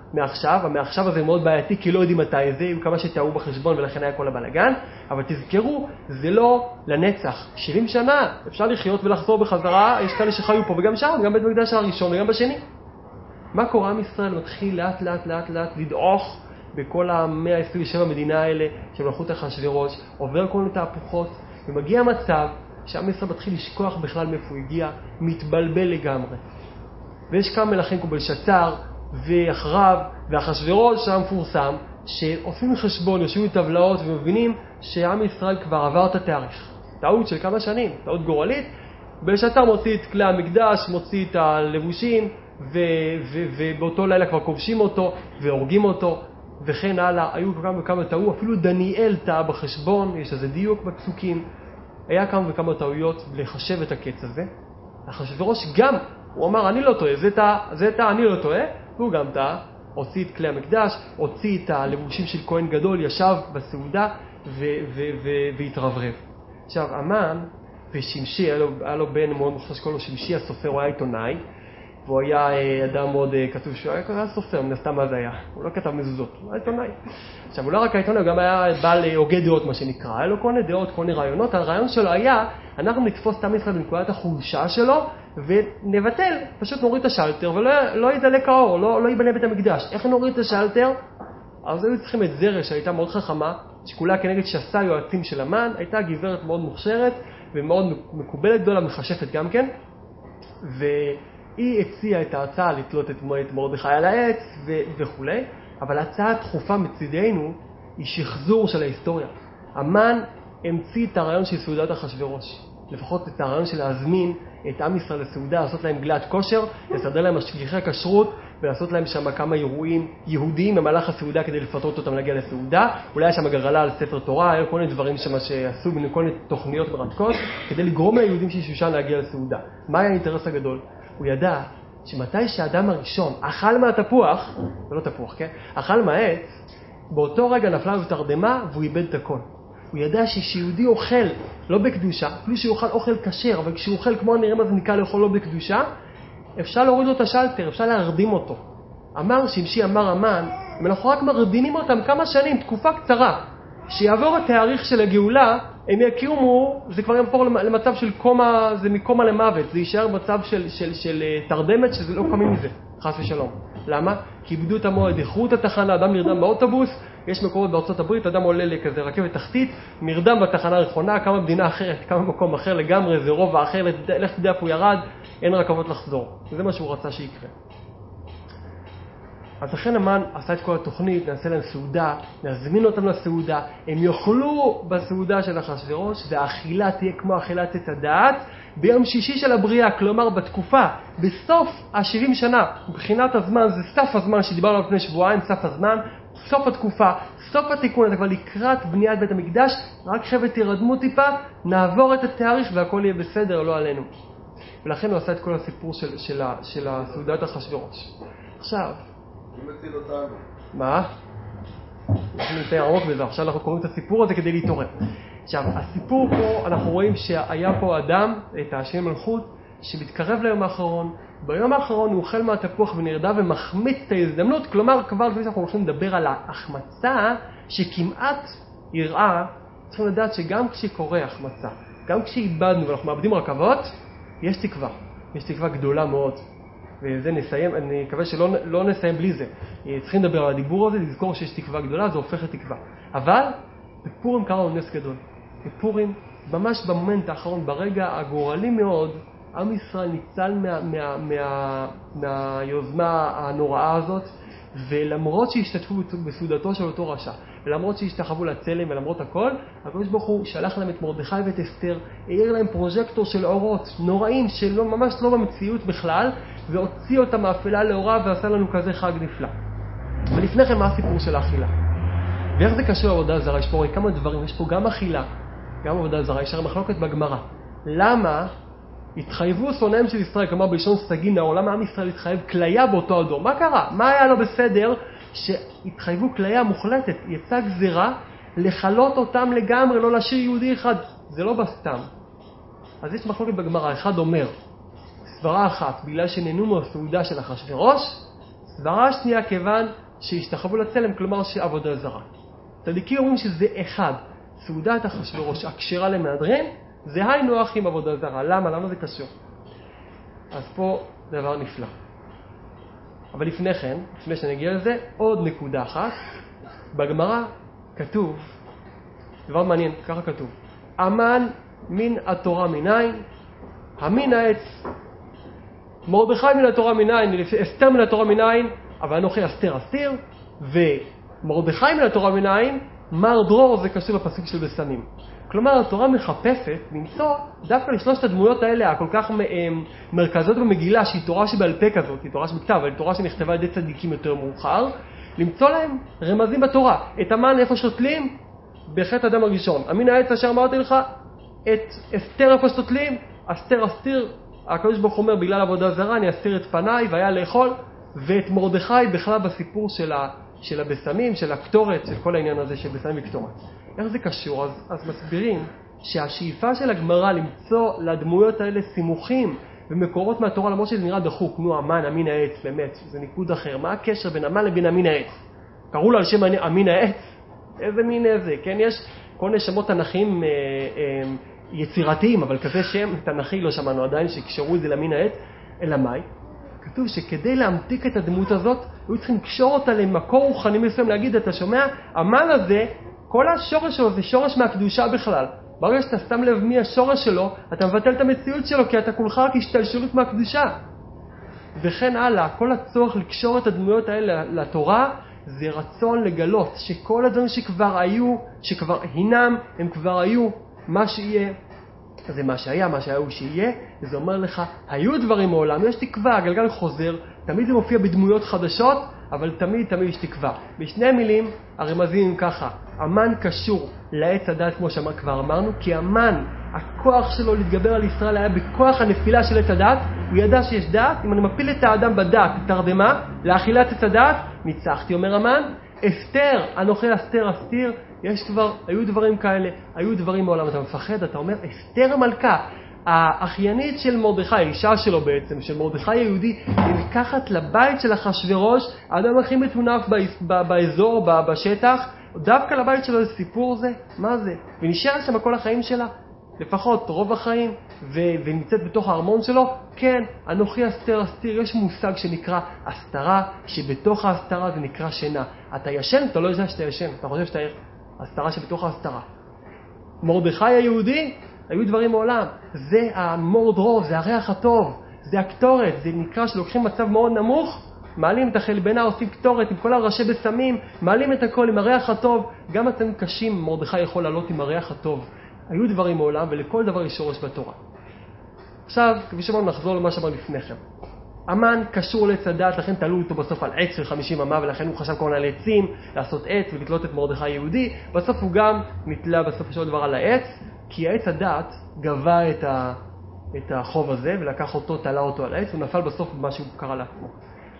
מעכשיו. המעכשיו הזה מאוד בעייתי, כי לא יודעים מתי זה, עם כמה שטעו בחשבון ולכן היה כל הבלגן. אבל תזכרו, זה לא לנצח. 70 שנה אפשר לחיות ולחזור בחזרה, יש כאלה שחיו פה וגם שם, גם בית המקדש הראשון וגם בשני. מה קורה? עם ישראל מתחיל לאט לאט לדעוך בכל ה-127 מדינה האלה של מלכות אחשוורוש, עובר כל מיני תהפוכות, ומגיע מצב שעם ישראל מתחיל לשכוח בכלל מאיפה הוא הגיע, מתבלבל לגמרי. ויש כמה מלכים כמו בלשצר ואחריו ואחשוורוש המפורסם, שעושים חשבון, יושבים בטבלאות ומבינים שעם ישראל כבר עבר את התאריך. טעות של כמה שנים, טעות גורלית. בלשצר מוציא את כלי המקדש, מוציא את הלבושים, ובאותו לילה כבר כובשים אותו והורגים אותו, וכן הלאה. היו כמה וכמה טעו, אפילו דניאל טעה בחשבון, יש איזה דיוק בפסוקים. היה כמה וכמה טעויות לחשב את הקץ הזה. אחשוורוש גם, הוא אמר, אני לא טועה, זה טעה, אני לא טועה, והוא גם טעה. הוציא את כלי המקדש, הוציא את הלבושים של כהן גדול, ישב בסעודה והתרברב. עכשיו, המן ושמשי, היה לו בן מאוד מוכשר שקוראים לו שמשי הסופר, הוא היה עיתונאי, והוא היה אדם מאוד כתוב שהוא היה סופר, מן הסתם מה זה היה. הוא לא כתב מזוזות, הוא היה עיתונאי. עכשיו, הוא לא רק העיתונאי, הוא גם היה בעל הוגה דעות, מה שנקרא. היה לו כל מיני דעות, כל מיני רעיונות. הרעיון שלו היה, אנחנו נתפוס את עם ישראל בנקודת החולשה שלו, ונבטל, פשוט נוריד את השלטר, ולא ידלק האור, לא ייבנה בית המקדש. איך נוריד את השלטר? אז היו צריכים את זרש, שהייתה מאוד חכמה, שכולה כנגד שסה יועצים של המן, הייתה גברת מאוד מוכשרת, ומאוד מקובלת גדולה, מחשפת גם כן, והיא הציעה את ההצעה לתלות את מרדכי על העץ וכו'. אבל ההצעה הדחופה מצידנו היא שחזור של ההיסטוריה. המן המציא את הרעיון של סעודת אחשוורוש. לפחות את הרעיון של להזמין את עם ישראל לסעודה, לעשות להם גלת כושר, לסדר להם משגיחי כשרות, ולעשות להם שם כמה אירועים יהודיים במהלך הסעודה כדי לפתות אותם להגיע לסעודה. אולי היה שם גרלה על ספר תורה, היו כל מיני דברים שם שעשו כל מיני תוכניות מרתקות, כדי לגרום ליהודים של שושן להגיע לסעודה. מה היה האינטרס הגדול? הוא ידע שמתי שהאדם הראשון אכל מהתפוח, זה לא תפוח, כן? אכל מהעץ, באותו רגע נפלה לו תרדמה והוא איבד את הכל. הוא ידע שיהודי אוכל לא בקדושה, אפילו שהוא אוכל אוכל כשר, אבל כשהוא אוכל כמו הנראה מה זה נקרא לאכול לא בקדושה, אפשר להוריד לו את השלטר, אפשר להרדים אותו. אמר שמשי, אמר המן, אם אנחנו רק מרדימים אותם כמה שנים, תקופה קצרה, שיעבור התאריך של הגאולה, הם יקימו, זה כבר יעבור למצב של קומה, זה מקומה למוות, זה יישאר מצב של תרדמת שזה לא קמים מזה, חס ושלום. למה? כי איבדו את המועד, איחרו את התחנה, אדם נרדם באוטובוס, יש מקומות בארצות הברית, אדם עולה לכזה רכבת תחתית, נרדם בתחנה הראשונה, כמה מדינה אחרת, כמה מקום אחר לגמרי, זה רובע אחר, לך תדע איפה הוא ירד, אין רכבות לחזור. וזה מה שהוא רצה שיקרה. אז לכן המן עשה את כל התוכנית, נעשה להם סעודה, נזמין אותם לסעודה, הם יאכלו בסעודה של אחשוורוש, והאכילה תהיה כמו אכילת עץ הדעת, ביום שישי של הבריאה, כלומר בתקופה, בסוף ה-70 שנה, מבחינת הזמן, זה סף הזמן שדיברנו לפני שבועיים, סף הזמן, סוף התקופה, סוף התיקון, אתה כבר לקראת בניית בית המקדש, רק חבר'ה תירדמו טיפה, נעבור את התאריך והכל יהיה בסדר, לא עלינו. ולכן הוא עשה את כל הסיפור של הסעודת אחשוורוש. עכשיו, הוא מציל אותנו. מה? אנחנו נמצאים עמוק בזה, עכשיו אנחנו קוראים את הסיפור הזה כדי להתעורר. עכשיו, הסיפור פה, אנחנו רואים שהיה פה אדם, את השם מלכות, שמתקרב ליום האחרון. ביום האחרון הוא אוכל מהתפוח ונרדם ומחמיץ את ההזדמנות, כלומר, כבר לפני שאנחנו הולכים לדבר על ההחמצה שכמעט יראה, צריכים לדעת שגם כשקורה החמצה, גם כשאיבדנו ואנחנו מאבדים רכבות, יש תקווה. יש תקווה גדולה מאוד. וזה נסיים, אני מקווה שלא נסיים בלי זה. צריכים לדבר על הדיבור הזה, לזכור שיש תקווה גדולה, זה הופך לתקווה. אבל בפורים קרה לו נס גדול. בפורים, ממש במומנט האחרון, ברגע הגורלי מאוד, עם ישראל ניצל מהיוזמה הנוראה הזאת, ולמרות שהשתתפו בסעודתו של אותו רשע, ולמרות שהשתחוו לצלם ולמרות הכל, הקדוש ברוך הוא שלח להם את מרדכי ואת אסתר, העיר להם פרוז'קטור של אורות נוראים, ממש לא במציאות בכלל, והוציא אותם מאפלה לאורה ועשה לנו כזה חג נפלא. ולפני כן מה הסיפור של האכילה? ואיך זה קשור לעבודה זרה? יש פה כמה דברים, יש פה גם אכילה, גם עבודה זרה, יש מחלוקת בגמרא. למה התחייבו שונאים של ישראל, כלומר בלשון סגי נאור, למה עם ישראל התחייב כליה באותו הדור? מה קרה? מה היה לו בסדר שהתחייבו כליה מוחלטת? יצא גזירה לחלות אותם לגמרי, לא להשאיר יהודי אחד. זה לא בסתם. אז יש מחלוקת בגמרא, אחד אומר, סברה אחת, בגלל שנהנו מהסעודה של אחשוורוש, סברה שנייה כיוון שהשתחוו לצלם, כלומר שעבודה זרה. צדיקים אומרים שזה אחד, סעודת אחשוורוש, הכשרה למהדרין, זה היינו הך עם עבודה זרה. למה? למה זה קשור? אז פה דבר נפלא. אבל לפני כן, לפני שנגיע לזה, עוד נקודה אחת. בגמרא כתוב, דבר מעניין, ככה כתוב, אמן מן התורה מניין, המין העץ, מרדכי מן התורה מניין, אסתר מן התורה מניין, אבל אנוכי אסתר אסתיר, ומרדכי מן התורה מניין, מר דרור, זה קשור לפסוק של בשמים. כלומר, התורה מחפשת למצוא דווקא לשלושת הדמויות האלה, הכל כך מרכזות במגילה, שהיא תורה שבעל פה כזאת, היא תורה שבכתב, אבל היא תורה שנכתבה על ידי צדיקים יותר מאוחר, למצוא להם רמזים בתורה. את המן איפה שותלים? בחטא אדם הראשון. המין העץ אשר אמרתי לך, את אסתר איפה שותלים? אסתר אסתיר, הקדוש ברוך הוא אומר, בגלל עבודה זרה, אני אסתיר את פניי והיה לאכול, ואת מרדכי בכלל בסיפור של הבשמים, של הקטורת, של כל העניין הזה של בשמים וקטורת. איך זה קשור? אז מסבירים שהשאיפה של הגמרא למצוא לדמויות האלה סימוכים ומקורות מהתורה, למרות שזה נראה דחוק, נו, המן, המין העץ, באמת, זה ניקוד אחר. מה הקשר בין המן לבין המין העץ? קראו לו על שם המין העץ? איזה מין איזה? כן, יש כל מיני שמות תנכיים יצירתיים, אבל כזה שם תנכי לא שמענו עדיין שקשרו את זה למין העץ. אלא מאי? כתוב שכדי להמתיק את הדמות הזאת, היו צריכים לקשור אותה למקור רוחני מסוים, להגיד, אתה שומע? המן הזה, כל השורש שלו זה שורש מהקדושה בכלל. ברגע שאתה שם לב מי השורש שלו, אתה מבטל את המציאות שלו, כי אתה כולך רק השתלשלות מהקדושה. וכן הלאה, כל הצורך לקשור את הדמויות האלה לתורה, זה רצון לגלות שכל הדברים שכבר היו, שכבר הינם, הם כבר היו, מה שיהיה, זה מה שהיה, מה שהיה הוא שיהיה, וזה אומר לך, היו דברים מעולם, יש תקווה, הגלגל חוזר, תמיד זה מופיע בדמויות חדשות, אבל תמיד יש תקווה. בשני מילים, הרמזים הם ככה, המן קשור לעץ הדת, כמו שכבר אמרנו, כי המן, הכוח שלו להתגבר על ישראל היה בכוח הנפילה של עץ הדת, הוא ידע שיש דת, אם אני מפיל את האדם בדת, תרדמה, לאכילת עץ הדת, ניצחתי, אומר המן, אסתר, אנוכי אסתר אסתיר, יש כבר, היו דברים כאלה, היו דברים מעולם, אתה מפחד, אתה אומר, אסתר המלכה, האחיינית של מרדכי, האישה שלו בעצם, של מרדכי היהודי, נלקחת לבית של אחשוורוש, האדם הכי מטונף באזור, בשטח, דווקא לבית שלו זה סיפור זה, מה זה? ונשאר שם כל החיים שלה, לפחות רוב החיים, ונמצאת בתוך הארמון שלו, כן, אנוכי אסתר אסתיר, יש מושג שנקרא הסתרה, שבתוך ההסתרה זה נקרא שינה. אתה ישן, אתה לא יודע שאתה ישן, אתה חושב שאתה הסתרה שבתוך ההסתרה. מרדכי היהודי, היו דברים מעולם, זה המור דרור, זה הריח הטוב, זה הקטורת, זה נקרא שלוקחים מצב מאוד נמוך, מעלים את החלבנה, עושים קטורת עם כל הראשי בסמים, מעלים את הכל עם הריח הטוב, גם מצבים קשים מרדכי יכול לעלות עם הריח הטוב. היו דברים מעולם ולכל דבר יש שורש בתורה. עכשיו, כפי שאמרנו, נחזור למה שאמרנו לפני כן. המן קשור לעץ הדת, לכן תלו אותו בסוף על עץ של 50 אמה, ולכן הוא חשב כל על עצים, לעשות עץ ולתלות את מרדכי היהודי. בסוף הוא גם נתלה בסוף של דבר על העץ, כי העץ הדת גבה את החוב הזה, ולקח אותו, תלה אותו על העץ, ונפל בסוף במה שהוא קרא לעצמו.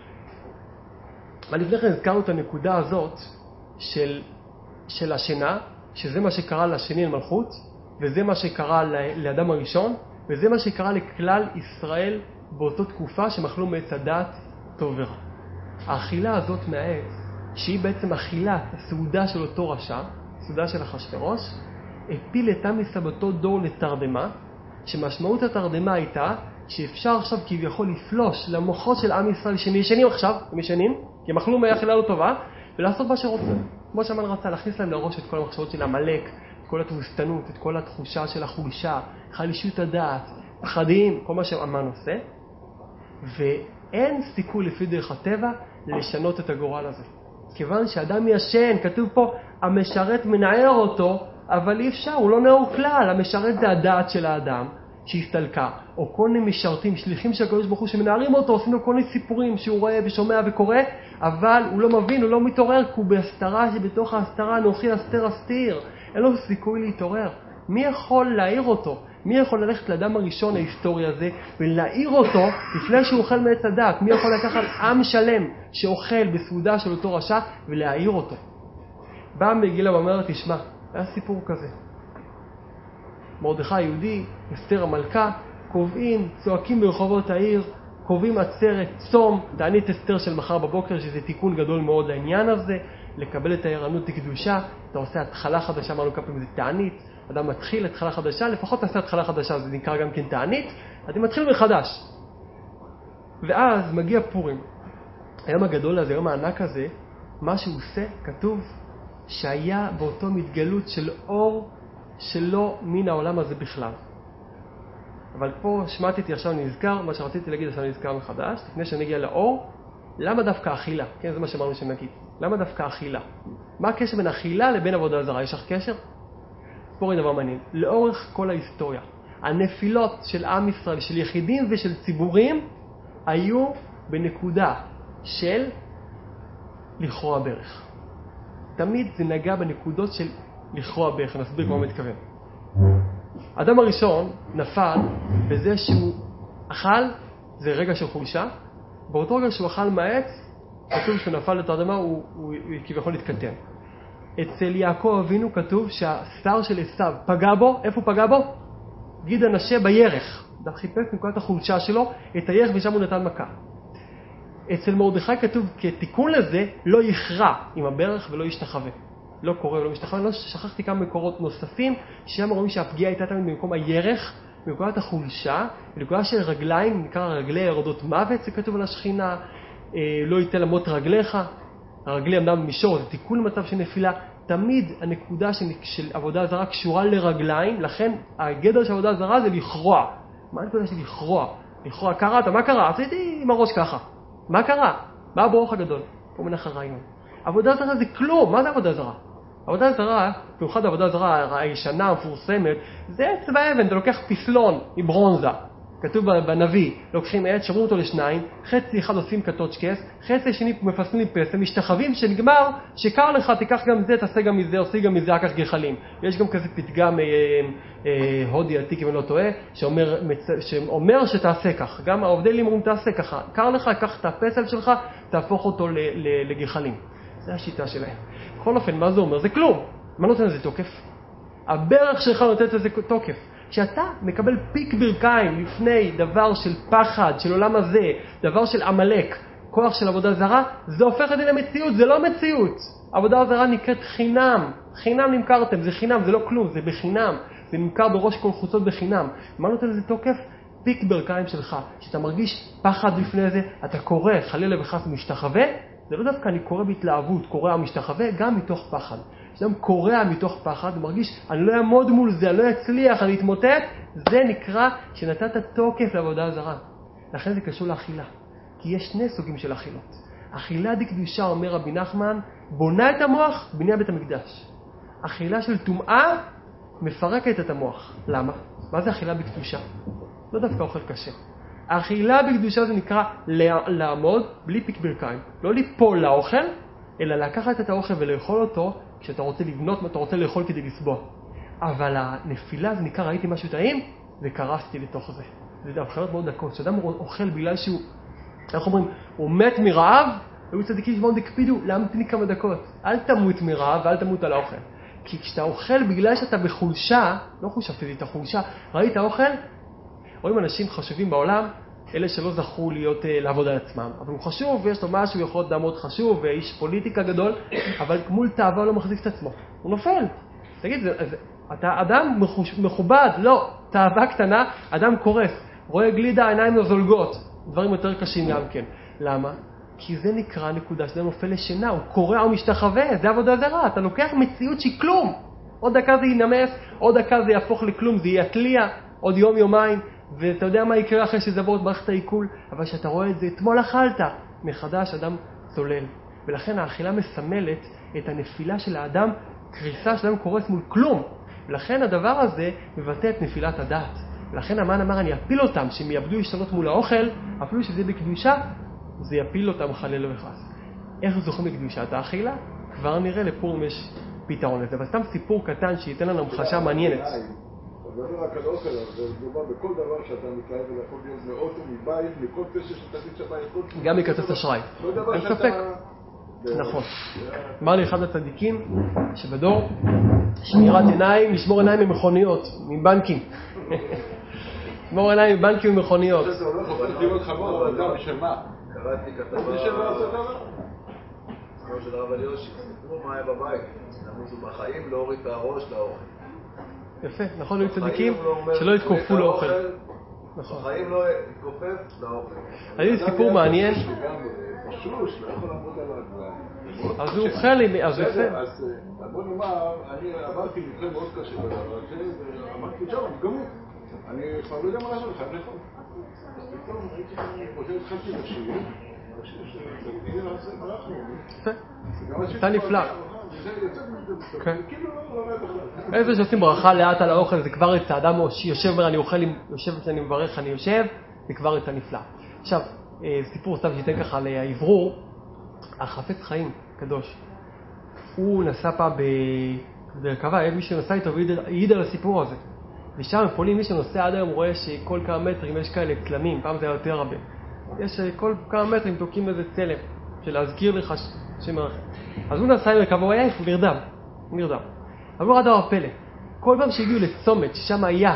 אבל לפני כן הזכרנו את הנקודה הזאת של השינה, שזה מה שקרה לשני למלכות, וזה מה שקרה לאדם הראשון, וזה מה שקרה לכלל ישראל באותו תקופה שמאכלו מעץ הדת טוב ורע. האכילה הזאת מהעץ, שהיא בעצם אכילת הסעודה של אותו רשע, הסעודה של אחשוורוש, הפיל את עם ישראל באותו דור לתרדמה, שמשמעות התרדמה הייתה שאפשר עכשיו כביכול לפלוש למוחות של עם ישראל שהם ישנים עכשיו, הם ישנים, כי הם אכלו מהאכילה לא טובה, ולעשות מה שרוצה. כמו שהמן רצה, להכניס להם לראש את כל המחשבות של המלאק, את כל התבוסתנות, את כל התחושה של החולשה, חלישות הדעת, פחדים, כל מה שהמן עושה. ואין סיכוי לפי דרך הטבע לשנות את הגורל הזה. כיוון שאדם ישן, כתוב פה, המשרת מנער אותו, אבל אי אפשר, הוא לא נאור כלל. המשרת זה הדעת של האדם שהסתלקה, או כל מיני משרתים, שליחים של הקדוש ברוך הוא שמנערים אותו, עושים לו כל מיני סיפורים שהוא רואה ושומע וקורא, אבל הוא לא מבין, הוא לא מתעורר, כי הוא בהסתרה שבתוך ההסתרה אנוכי אסתר אסתיר. אין לו סיכוי להתעורר. מי יכול להעיר אותו? מי יכול ללכת לאדם הראשון ההיסטורי הזה ולהעיר אותו לפני שהוא אוכל מעץ הדת? מי יכול לקחת עם שלם שאוכל בסעודה של אותו רשע ולהעיר אותו? בא מגילה ואומר, תשמע, היה סיפור כזה. מרדכי היהודי, אסתר המלכה, קובעים, צועקים ברחובות העיר, קובעים עצרת, צום, תענית אסתר של מחר בבוקר, שזה תיקון גדול מאוד לעניין הזה, לקבל את הערנות לקדושה, אתה עושה התחלה חדשה, אמרנו כמה פעמים זה תענית, אדם מתחיל התחלה חדשה, לפחות תעשה התחלה חדשה, זה נקרא גם כן תענית, אתה מתחיל מחדש. ואז מגיע פורים. היום הגדול הזה, היום הענק הזה, מה שהוא עושה, כתוב שהיה באותו מתגלות של אור שלא מן העולם הזה בכלל. אבל פה שמעתי עכשיו נזכר, מה שרציתי להגיד עכשיו נזכר מחדש, לפני שנגיע לאור, למה דווקא אכילה? כן, זה מה שאמרנו שנגיד. למה דווקא אכילה? מה הקשר בין אכילה לבין עבודה זרה? יש לך קשר? פה דבר מעניין. לאורך כל ההיסטוריה, הנפילות של עם ישראל, של יחידים ושל ציבורים, היו בנקודה של לכרוע ברך. תמיד זה נגע בנקודות של לכרוע ברך. נסביר מה מתכוון. האדם הראשון נפל בזה שהוא אכל, זה רגע של חולשה, באותו רגע שהוא אכל מהעץ, כתוב שהוא נפל לתרדמה, הוא כביכול התקטן. אצל יעקב אבינו כתוב שהשר של עשיו פגע בו, איפה פגע בו? גיד הנשה בירך. הוא חיפש נקודת החולשה שלו, את הירך ושם הוא נתן מכה. אצל מרדכי כתוב כתיקון לזה, לא יכרע עם הברך ולא ישתחווה. לא קורא ולא משתחווה. לא שכחתי כמה מקורות נוספים, שם רואים שהפגיעה הייתה תמיד במקום הירך, בנקודת החולשה, בנקודה של רגליים, נקרא רגלי ירדות מוות, זה כתוב על השכינה, לא ייתן למות רגליך, הרגלי עמדם במישור, זה תיקון למצב של נפילה. תמיד הנקודה של עבודה זרה קשורה לרגליים, לכן הגדר של עבודה זרה זה לכרוע. מה הנקודה של לכרוע? לכרוע, קראת, מה קרה? עשיתי עם הראש ככה. מה קרה? מה הברוך הגדול? פה מנח הרעיון. עבודה זרה זה כלום, מה זה עבודה זרה? עבודה זרה, במיוחד עבודה זרה הישנה, המפורסמת, זה צבע אבן, אתה לוקח פסלון מברונזה. כתוב בנביא, לוקחים עץ, שברו אותו לשניים, חצי אחד עושים קטוצ'קס, חצי שני מפסלים פסל, משתחווים שנגמר, שקר לך, תיקח גם זה, תעשה גם מזה, עושה גם מזה, אחר גחלים. יש גם כזה פתגם הודי עתיק, אם אני לא טועה, שאומר שתעשה כך. גם העובדי לימורים תעשה ככה. קר לך, קח את הפסל שלך, תהפוך אותו לגחלים. זה השיטה שלהם. בכל אופן, מה זה אומר? זה כלום. מה נותן לזה תוקף? הברך שלך נותנת לזה תוקף. כשאתה מקבל פיק ברכיים לפני דבר של פחד, של עולם הזה, דבר של עמלק, כוח של עבודה זרה, זה הופך את זה למציאות, זה לא מציאות. עבודה זרה נקראת חינם. חינם נמכרתם, זה חינם, זה לא כלום, זה בחינם. זה נמכר בראש כל חוצות בחינם. מה נותן לזה תוקף? פיק ברכיים שלך. כשאתה מרגיש פחד לפני זה, אתה קורא, חלילה וחס משתחווה, זה לא דווקא אני קורא בהתלהבות, קורא משתחווה, גם מתוך פחד. כשאדם קורא מתוך פחד, הוא מרגיש, אני לא אעמוד מול זה, אני לא אצליח, אני אתמוטט, זה נקרא שנתת תוקף לעבודה זרה. לכן זה קשור לאכילה. כי יש שני סוגים של אכילות. אכילה דקדושה, אומר רבי נחמן, בונה את המוח, בנייה בית המקדש. אכילה של טומאה, מפרקת את המוח. למה? מה זה אכילה בקדושה? לא דווקא אוכל קשה. האכילה בקדושה זה נקרא לעמוד בלי פיק ברכיים. לא ליפול לאוכל, אלא לקחת את האוכל ולאכול אותו כשאתה רוצה לבנות, אתה רוצה לאכול כדי לסבוע. אבל הנפילה זה נקרא, ראיתי משהו טעים וקרסתי לתוך זה. זה הבחיות מאוד דקות. כשאדם אוכל בגלל שהוא, איך אומרים, הוא מת מרעב, היו צדיקים שמאוד הקפידו להמתין כמה דקות. אל תמות מרעב ואל תמות על האוכל. כי כשאתה אוכל בגלל שאתה בחולשה, לא חולשה פיזית, החולשה, ראית האוכל, רואים אנשים חשובים בעולם, אלה שלא זכו לעבוד על עצמם. אבל הוא חשוב, ויש לו משהו, יכול להיות מאוד חשוב, ואיש פוליטיקה גדול, אבל מול תאווה לא מחזיק את עצמו. הוא נופל. תגיד, אתה אדם מכובד, לא, תאווה קטנה, אדם קורס, רואה גלידה, עיניים לא זולגות, דברים יותר קשים גם כן. למה? כי זה נקרא נקודה שזה נופל לשינה, הוא קורא או משתחווה, זה עבודה זרה, אתה לוקח מציאות שהיא כלום. עוד דקה זה ינמס, עוד דקה זה יהפוך לכלום, זה יתליע, עוד יום יומיים, ואתה יודע מה יקרה אחרי שזה עבור את מערכת העיכול, אבל כשאתה רואה את זה, אתמול אכלת, מחדש אדם צולל. ולכן האכילה מסמלת את הנפילה של האדם, קריסה של אדם קורס מול כלום. ולכן הדבר הזה מבטא את נפילת הדעת. ולכן המן אמר, אני אפיל אותם, שהם יאבדו השתנות מול האוכל, אפילו שזה בקדושה, זה יפיל אותם חלילה וחס. איך זוכים בקדושת האכילה? כבר נראה, לפורים יש פתרון לזה. אבל סתם סיפור קטן שייתן לנו המחשה מעניינת. זה לא רק על אוכל, זה מדובר בכל דבר שאתה מתלהב ולהפוך להיות מאוטו, מבית, מכל פשע שתגיד שבית. גם מכרטיס אשראי. אין ספק. נכון. אמר לי אחד הצדיקים שבדור, שמירת עיניים, לשמור עיניים ממכוניות, מבנקים. מור עיניים מבנקים ומכוניות. זה הולך הופכים אותך מור, אתה בשביל מה? קראתי כתבה... בשביל מה לעשות דבר? כמו של הרב אליושי, סיפרו מה היה בבית. נמוזו בחיים להוריד את הראש לאוכל. יפה, נכון, היו צדיקים שלא התכופפו לאוכל. בחיים לא התכופף לאוכל. היה לי סיפור מעניין. פשוש, לא יכול לעמוד על הרגליים. אז הוא אוכל לי, אז יפה. אז בוא נאמר, אני עברתי מקרה מאוד קשה בדבר הזה, ואמרתי, טוב, אני גמור. אני כבר לא יודע מה לעשות, חייב לאכול. אז פתאום הייתי חושב, התחלתי לשיר, השיר שצריך לעשות, אנחנו. יפה. אתה נפלא. זה יוצא מזה, כאילו לא רואה בכלל. איזה שעושים ברכה לאט על האוכל, זה כבר יצא. אדם יושב, אומר, אני אוכל, יושב כשאני מברך, אני יושב, זה כבר יצא נפלא. עכשיו, סיפור סתם שייתן ככה לעברור, החפץ חיים, קדוש. הוא נסע פעם ברכבה, היה מי שנסע איתו והעיד על הסיפור הזה. ושם בפולין, מי שנוסע עד היום רואה שכל כמה מטרים יש כאלה צלמים, פעם זה היה יותר הרבה. יש כל כמה מטרים תוקים איזה צלם, של להזכיר לך שמרחם. אז הוא נסע עם רכבה, הוא היה איפה, נרדם. אבל הוא ראה דבר פלא. כל פעם שהגיעו לצומת, ששם היה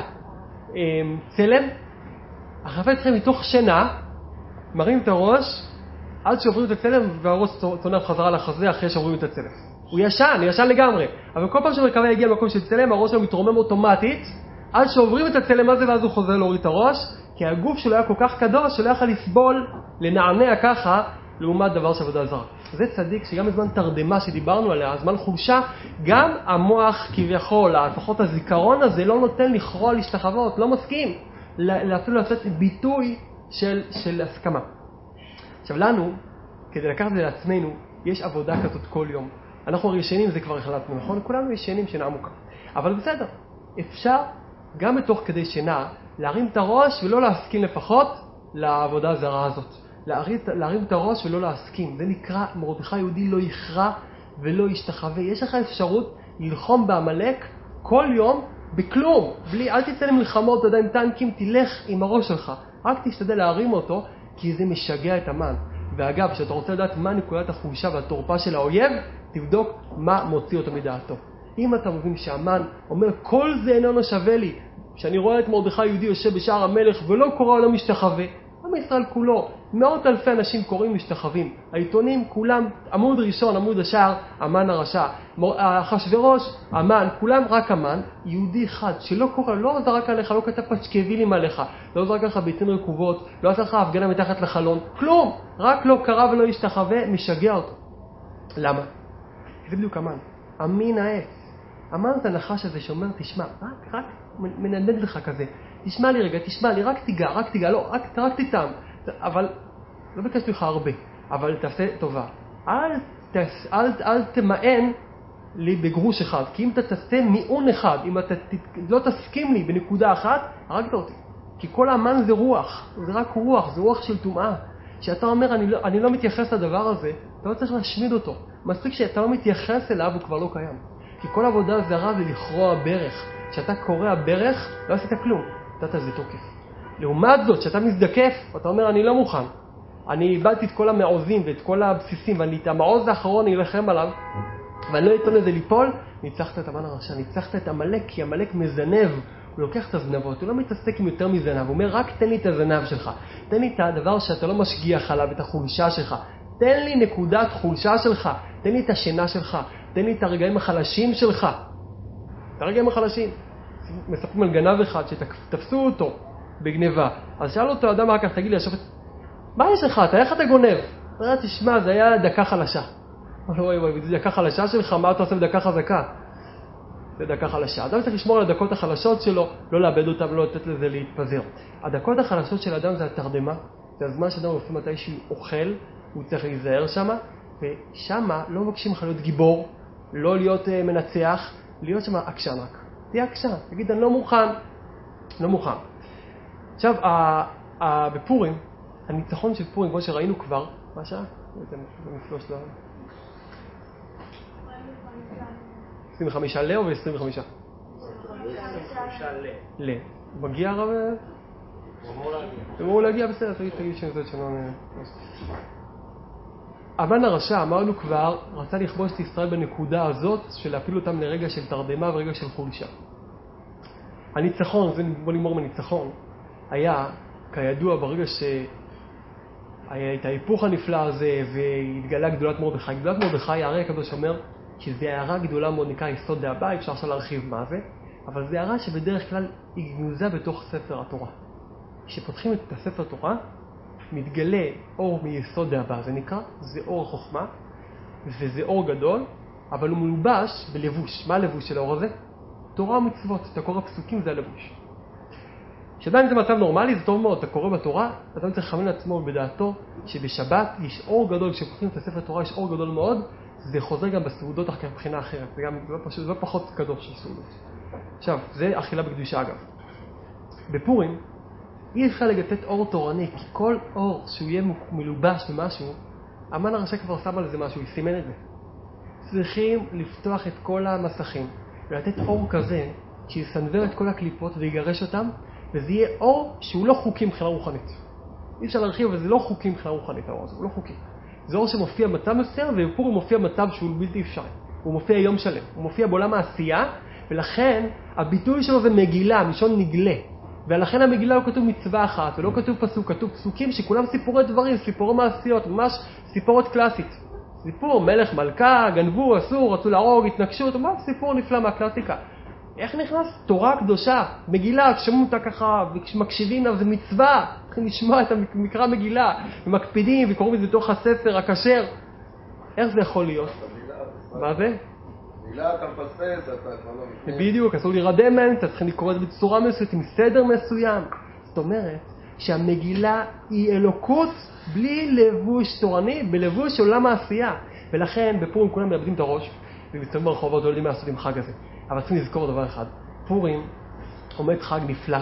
צלם, החפץ חיים מתוך שינה, מרים את הראש, עד שעוברים את הצלם, והראש צונח חזרה לחזה אחרי שעוברים את הצלם. הוא ישן לגמרי. אבל כל פעם שמרכבה יגיע למקום של צלם, הראש שלו מתרומם אוטומטית, עד שעוברים את הצלם הזה, ואז הוא חוזר להוריד את הראש, כי הגוף שלו היה כל כך קדוש, שלא יכול לסבול, לנענע ככה, לעומת דבר של עבודה זרה. זה צדיק שגם בזמן תרדמה שדיברנו עליה, זמן חולשה, גם המוח כביכול, לפחות הזיכרון הזה, לא נותן לכרוע להשתחוות, לא מסכים, אפילו לעשות ביטוי של הסכמה. עכשיו לנו, כדי לקחת את זה לעצמנו, יש עבודה כזאת כל יום. אנחנו הראשונים, זה כבר החלטנו, נכון? כולנו ישנים שינה עמוקה. אבל בסדר, אפשר גם בתוך כדי שינה להרים את הראש ולא להסכים לפחות לעבודה הזרה הזאת. להרים את הראש ולא להסכים. זה נקרא, מרדכי יהודי לא יכרע ולא ישתחווה. יש לך אפשרות ללחום בעמלק כל יום בכלום. אל תצא למלחמות, אתה יודע, עם טנקים, תלך עם הראש שלך. רק תשתדל להרים אותו, כי זה משגע את המן. ואגב, כשאתה רוצה לדעת מה נקודת החולשה והתורפה של האויב, תבדוק מה מוציא אותו מדעתו. אם אתה מבין שהמן אומר, כל זה איננו שווה לי, שאני רואה את מרדכי יהודי יושב בשער המלך ולא קורא לו משתחווה, עם ישראל כולו, מאות אלפי אנשים קוראים משתחווים. העיתונים כולם, עמוד ראשון, עמוד השער, המן הרשע. אחשוורוש, המן, כולם רק המן. יהודי אחד שלא קורא, לא זרק עליך, לא כתב פשקווילים עליך, לא זרק עליך ביצים רקובות, לא עשה לך הפגנה מתחת לחלון, כלום. רק לא קרא ולא השתחווה, משגע אותו. למה? זה בדיוק המן. אמין העץ. המן זה הנחש הזה שאומר, תשמע, רק מנדנד לך כזה. תשמע לי רגע, רק תיגע, לא, רק תטעם. אבל, לא ביקשתי לך הרבה, אבל תעשה טובה. אל תמען לי בגרוש אחד, כי אם אתה תעשה מיעון אחד, אם אתה לא תסכים לי בנקודה אחת, הרגת אותי. כי כל האמן זה רוח, זה רק רוח, זה רוח של טומאה. שאתה אומר, אני לא מתייחס לדבר הזה, אתה לא צריך להשמיד אותו. מספיק שאתה לא מתייחס אליו, הוא כבר לא קיים. כי כל עבודה זרה זה לכרוע ברך. כשאתה קורע ברך, לא עשית כלום. אתה תעז בתוקף. לעומת זאת, שאתה מזדקף, אתה אומר, אני לא מוכן. אני איבדתי את כל המעוזים ואת כל הבסיסים, ואני את המעוז האחרון נלחם עליו, ואני לא אתן לזה ליפול, ניצחת את המן הרשע, ניצחת את המלאק, כי המלאק מזנב, הוא לוקח את הזנבות, הוא לא מתעסק עם יותר מזנב, הוא אומר, רק תן לי את הזנב שלך, תן לי את הדבר שאתה לא משגיח עליו, את החולשה שלך, תן לי נקודת חולשה שלך, תן לי את השינה שלך, תן לי את הרגעים החלשים שלך, את הרגעים החלשים. מספרים על גנב אחד שתפסו אותו בגניבה. אז שאל אותו האדם אחר כך, תגיד לי, השופט, מה יש לך? איך אתה גונב? הוא אומר, תשמע, זה היה דקה חלשה. הוא אומר, וואי, זה דקה חלשה שלך, מה אתה עושה בדקה חזקה? זה דקה חלשה. אדם צריך לשמור על הדקות החלשות שלו, לא לאבד אותם ולא לתת לזה להתפזר. הדקות החלשות של האדם זה התרדמה, זה הזמן שאדם עושה מתי שהוא אוכל, הוא צריך להיזהר שמה, ושמה לא מבקשים לך להיות גיבור, לא להיות מנצח, להיות שמה עקשן רק. תהיה עקשן, תגיד, אני לא מוכן. עכשיו, בפורים, הניצחון של פורים, כמו שראינו כבר, מה שעה? זה מפלוש לו. 25 ל או ב-25? 25 ל. מגיע הרב? הוא אמור להגיע, בסדר, תגיד שאני זאת שלא... המן הרשע, אמרנו כבר, רצה לכבוש את ישראל בנקודה הזאת, של להפיל אותם לרגע של תרדמה ורגע של חולשה. הניצחון, בוא נגמור מניצחון. היה, כידוע, ברגע שהיה את ההיפוך הנפלא הזה והתגלה גדולת מרדכי. גדולת מרדכי, הרי הקדוש אומר שזו הערה גדולה מאוד נקרא יסוד דאבה, אפשר עכשיו להרחיב מה זה, אבל זו הערה שבדרך כלל היא גנוזה בתוך ספר התורה. כשפותחים את הספר התורה, מתגלה אור מיסוד דאבה, זה נקרא, זה אור חוכמה, וזה אור גדול, אבל הוא מלובש בלבוש. מה הלבוש של האור הזה? תורה ומצוות. אתה קורא פסוקים, זה הלבוש. כשאדם זה מצב נורמלי, זה טוב מאוד. אתה קורא בתורה, אדם צריך לכוון לעצמו בדעתו שבשבת יש אור גדול, כשפותחים את הספר התורה יש אור גדול מאוד, זה חוזר גם בסעודות אחרי מבחינה אחרת. זה גם לא פחות קדוש של סעודות. עכשיו, זה אכילה בקדושה אגב. בפורים, אי אפשר לתת אור תורני, כי כל אור שהוא יהיה מלובש במשהו, המן הרשע כבר שם על זה משהו, היא סימן את זה. צריכים לפתוח את כל המסכים ולתת אור כזה שיסנבר את כל הקליפות ויגרש אותם, וזה יהיה אור שהוא לא חוקי מבחינה רוחנית. אי אפשר להרחיב, אבל זה לא חוקי מבחינה רוחנית, האור הזה, הוא לא חוקי. זה אור שמופיע במצב מסוים, ובפורים מופיע מצב שהוא בלתי אפשרי. הוא מופיע יום שלם, הוא מופיע בעולם העשייה, ולכן הביטוי שלו זה מגילה, מלשון נגלה. ולכן המגילה לא כתוב מצווה אחת, ולא כתוב פסוק, כתוב פסוקים שכולם סיפורי דברים, סיפורי מעשיות, ממש סיפורת קלאסית. סיפור מלך מלכה, גנבו, אסור, רצו להרוג, התנגשות, ממש סיפור נפלא מהקלאסיקה. איך נכנס? תורה קדושה, מגילה, כששמעו אותה ככה, וכשמקשיבים לה, זה מצווה, צריכים לשמוע את המקרא מגילה, ומקפידים וקוראים את זה בתוך הספר הכשר. איך זה יכול להיות? מה זה? מילה אתה מפספס, אתה כבר לא מפספס. בדיוק, אסור להירדם מהם, אתה צריכים לקרוא את זה בצורה מסוימת, עם סדר מסוים. זאת אומרת שהמגילה היא אלוקות בלי לבוש תורני, בלבוש עולם העשייה. ולכן בפורים כולם מאבדים את הראש, ומסתובבים ברחובות, לא יודעים מה לעשות עם החג הזה. אבל צריכים לזכור דבר אחד, פורים עומד חג נפלא,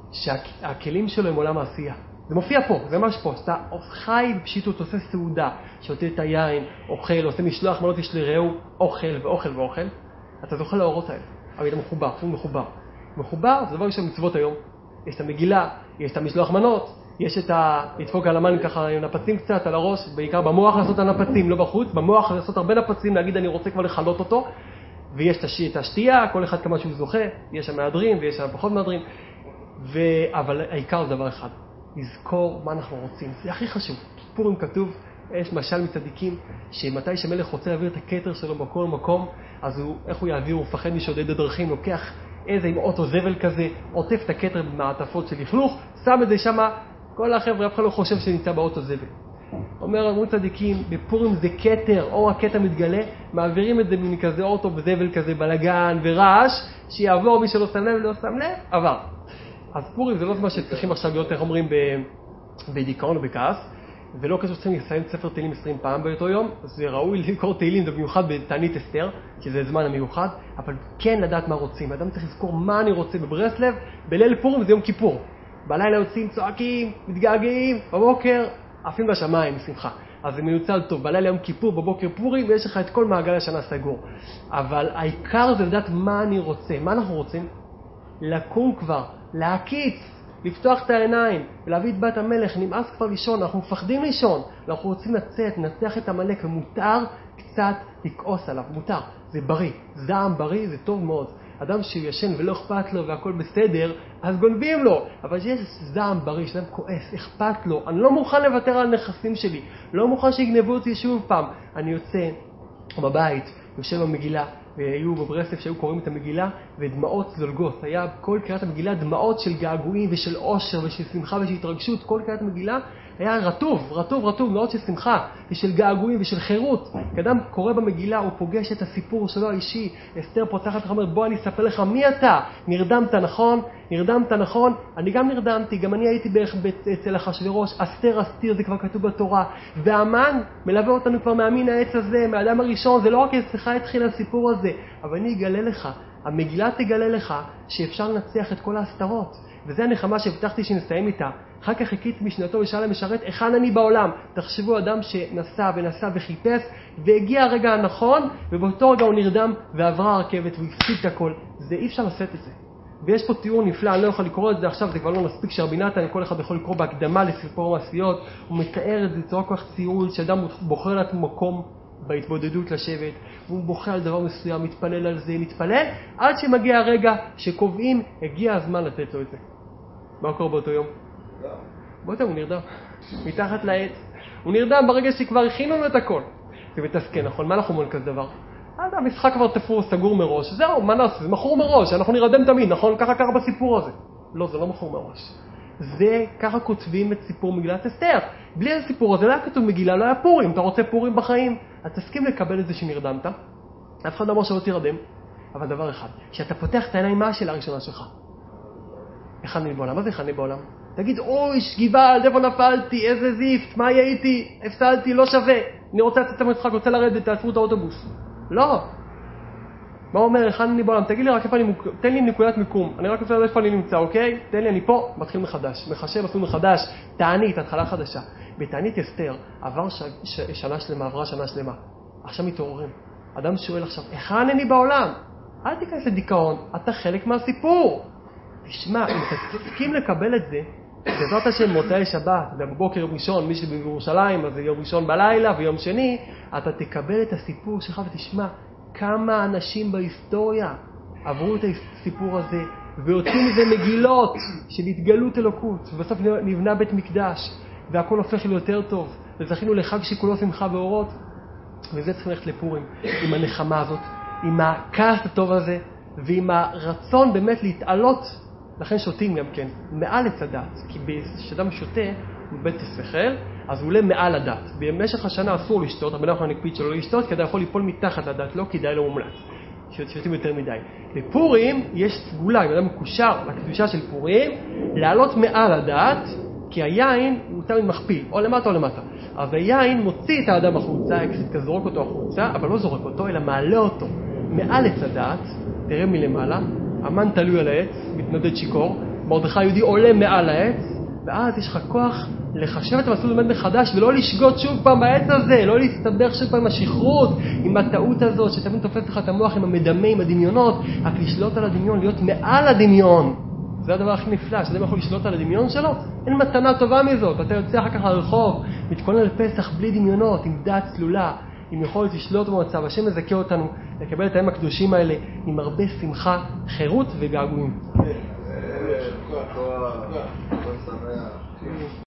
שהכלים שלו הם עולם העשייה. זה מופיע פה, זה ממש פה, שאתה חי בפשיטות, עושה סעודה, שותה את היין, אוכל, עושה משלוח מנות איש לרעהו, אוכל ואוכל ואוכל, אתה זוכה לאורות האלה, אבל אתה מחובר, פורים מחובר. מחובר זה דבר ראשון מצוות היום, יש את המגילה, יש את המשלוח מנות, יש את לדפוק על המן ככה נפצים קצת על הראש, בעיקר במוח לעשות הנפצים, לא בחוץ, במוח לעשות הרבה נפצים, להגיד אני רוצה כבר לחלות אותו, ויש את השתייה, כל אחד כמה שהוא זוכה, יש שם מהדרים ויש שם פחות מהדרים, אבל העיקר זה דבר אחד, לזכור מה אנחנו רוצים, זה הכי חשוב. פורים כתוב, יש משל מצדיקים, שמתי שמלך רוצה להעביר את הכתר שלו בכל מקום, אז הוא, איך הוא יעביר? הוא מפחד משודד הדרכים, לוקח איזה עם אוטו זבל כזה, עוטף את הכתר במעטפות של לכלוך, שם את זה שם, כל החבר'ה, אף אחד לא חושב שנמצא באוטו זבל. אומר אמרו צדיקים, בפורים זה כתר, או הכתר מתגלה, מעבירים את זה מכזה אוטו בזבל כזה, בלגן ורעש, שיעבור מי שלא שם לב, לא שם לב, עבר. אז פורים זה לא מה שצריכים עכשיו להיות, איך אומרים, בדיכאון או בכעס, ולא כזה שצריכים לסיים ספר תהילים 20 פעם באותו יום, זה ראוי לקרוא תהילים, זה במיוחד בתענית אסתר, כי זה זמן המיוחד, אבל כן לדעת מה רוצים. אדם צריך לזכור מה אני רוצה בברסלב, בליל פורים זה יום כיפור. בלילה יוצאים, צועקים, מתגעגעים, בבוקר, עפים בשמיים, שמחה. אז זה מיוצל טוב, בלילה יום כיפור, בבוקר פורים, ויש לך את כל מעגל השנה סגור. אבל העיקר זה לדעת מה אני רוצה. מה אנחנו רוצים? לקום כבר, להקיץ, לפתוח את העיניים, ולהביא את בת המלך, נמאס כבר לישון, אנחנו מפחדים לישון, אנחנו רוצים לצאת, נצח את המלך, ומותר קצת לכעוס עליו, מותר, זה בריא, זעם בריא, זה טוב מאוד. אדם שישן ולא אכפת לו והכל בסדר, אז גונבים לו, אבל שיש זעם בריא, שאדם כועס, אכפת לו, אני לא מוכן לוותר על נכסים שלי, לא מוכן שיגנבו אותי שוב פעם, אני יוצא בבית, יושב במגילה, והיו בברסלב שהיו קוראים את המגילה, ודמעות זולגות. היה כל קריאת המגילה דמעות של געגועים ושל עושר ושל שמחה ושל התרגשות. כל קריאת המגילה היה רטוב, מאוד של שמחה ושל געגועים ושל חירות. כאדם קורא במגילה, הוא פוגש את הסיפור שלו האישי. אסתר פותחת ואומרת, בוא אני אספר לך מי אתה. נרדמת נכון? אני גם נרדמתי, גם אני הייתי אצל אחשוורוש. אסתר, זה כבר כתוב בתורה. והמן מלווה אותנו כבר מהמין העץ הזה, מהאדם הראשון. זה לא רק אצלך התחיל הסיפור הזה, אבל אני אגלה לך, המגילה תגלה לך שאפשר לנצח את כל ההסתרות. וזה הנחמה שהבטחתי שנסיים איתה. אחר כך הקיץ משנתו ושאל המשרת, היכן אני בעולם? תחשבו, אדם שנסע וחיפש, והגיע הרגע הנכון, ובאותו רגע הוא נרדם ועברה הרכבת והפסיד את הכל. זה אי אפשר לשאת את זה. ויש פה תיאור נפלא, אני לא יכול לקרוא את זה עכשיו, זה כבר לא מספיק שרבי נתן, כל אחד יכול לקרוא בהקדמה לסיפור המעשיות, הוא מתאר את זה בצורה כל כך ציורית, שאדם בוחר לעצמו מקום בהתבודדות לשבת, והוא בוחר על דבר מסוים, מתפלל על זה, מתפלל, עד שמגיע הרגע שקובעים, הגיע הזמן לתת לו את זה. מה קורה באותו יום? בוא תראה, הוא נרדם. מתחת לעץ. הוא נרדם ברגע שכבר הכינו לו את הכל. זה מתסכל, נכון? מה אנחנו אומרים כזה דבר? המשחק כבר תפור, סגור מראש. זהו, מה נעשה? זה מכור מראש. אנחנו נרדם תמיד, נכון? ככה בסיפור הזה. לא, זה לא מכור מראש. זה ככה כותבים את סיפור מגילת אסתר. בלי הסיפור הזה לא היה כתוב מגילה, לא היה פורים. אתה רוצה פורים בחיים? אז תסכים לקבל את זה שנרדמת. אף אחד לא אמר שלא תירדם. אבל דבר אחד, כשאתה פותח את העיניים, מה השאלה הראשונה שלך? אחד אני בעולם. מה זה אחד אני בעולם? תגיד, אוי, שגיבל, איפה נפלתי, איזה זיפט, מה יהיה איתי? הפסדתי, לא שווה. אני רוצה לצאת למשחק, רוצה לרדת, תעצרו את האוטובוס. לא. מה אומר, אחד אני בעולם? תגיד לי רק איפה אני, תן לי נקודת מיקום. אני רק רוצה לדעת איפה אני נמצא, אוקיי? תן לי, אני פה, מתחיל מחדש. מחשב, עשו מחדש. תענית, התחלה חדשה. בתענית אסתר, עברה שנה שלמה. עכשיו מתעוררים. אדם שואל עכשיו, איך אני בעולם? אל תיכנס לדיכאון, אתה חלק מהסיפור. תשמע, אם אתה תסכים לקבל את זה, בעזרת השם מוצאי שבת, ובבוקר יום ראשון, מי שבירושלים, אז זה יום ראשון בלילה, ויום שני, אתה תקבל את הסיפור שלך ותשמע כמה אנשים בהיסטוריה עברו את הסיפור הזה, ויוצאים מזה מגילות של התגלות אלוקות, ובסוף נבנה בית מקדש, והכל הופך ליותר טוב, וזכינו לחג שכולו שמחה ואורות, וזה צריך ללכת לפורים, עם הנחמה הזאת, עם הכעס הטוב הזה, ועם הרצון באמת להתעלות, לכן שותים גם כן, מעל את הדת, כי כשאדם שותה, הוא בית השכל, אז הוא עולה מעל הדת. במשך השנה אסור לשתות, אבל אנחנו נקפיד שלא לשתות, כי אתה יכול ליפול מתחת לדת, לא כדאי לא מומלץ, שותים יותר מדי. בפורים יש סגולה, אם אדם מקושר לקדושה של פורים, לעלות מעל הדת, כי היין הוא תמיד מכפיל, או למטה או למטה. אז היין מוציא את האדם החוצה, זורק אותו החוצה, אבל לא זורק אותו, אלא מעלה אותו מעל את הדת, תראה מלמעלה, המן תלוי על העץ, מתנדד שיקור, מרדכי היהודי עולה מעל העץ, ואז יש לך כוח לחשב את המסלול באמת מחדש, ולא לשגות שוב פעם בעץ הזה, לא להסתבך שוב פעם עם השכרות, עם הטעות הזאת, שתמיד תופס לך את המוח עם המדמה, עם הדמיונות, רק לשלוט על הדמיון, להיות מעל הדמיון. זה הדבר הכי נפלא, שאדם יכול לשלוט על הדמיון שלו, אין מתנה טובה מזאת. אתה יוצא אחר כך לרחוב, מתכונן לפסח בלי דמיונות, עם דעת צלולה, עם יכולת לשלוט במצב. השם מזכה אותנו לקבל את הימים הקדושים האלה עם הרבה שמחה, חירות וגעגועים.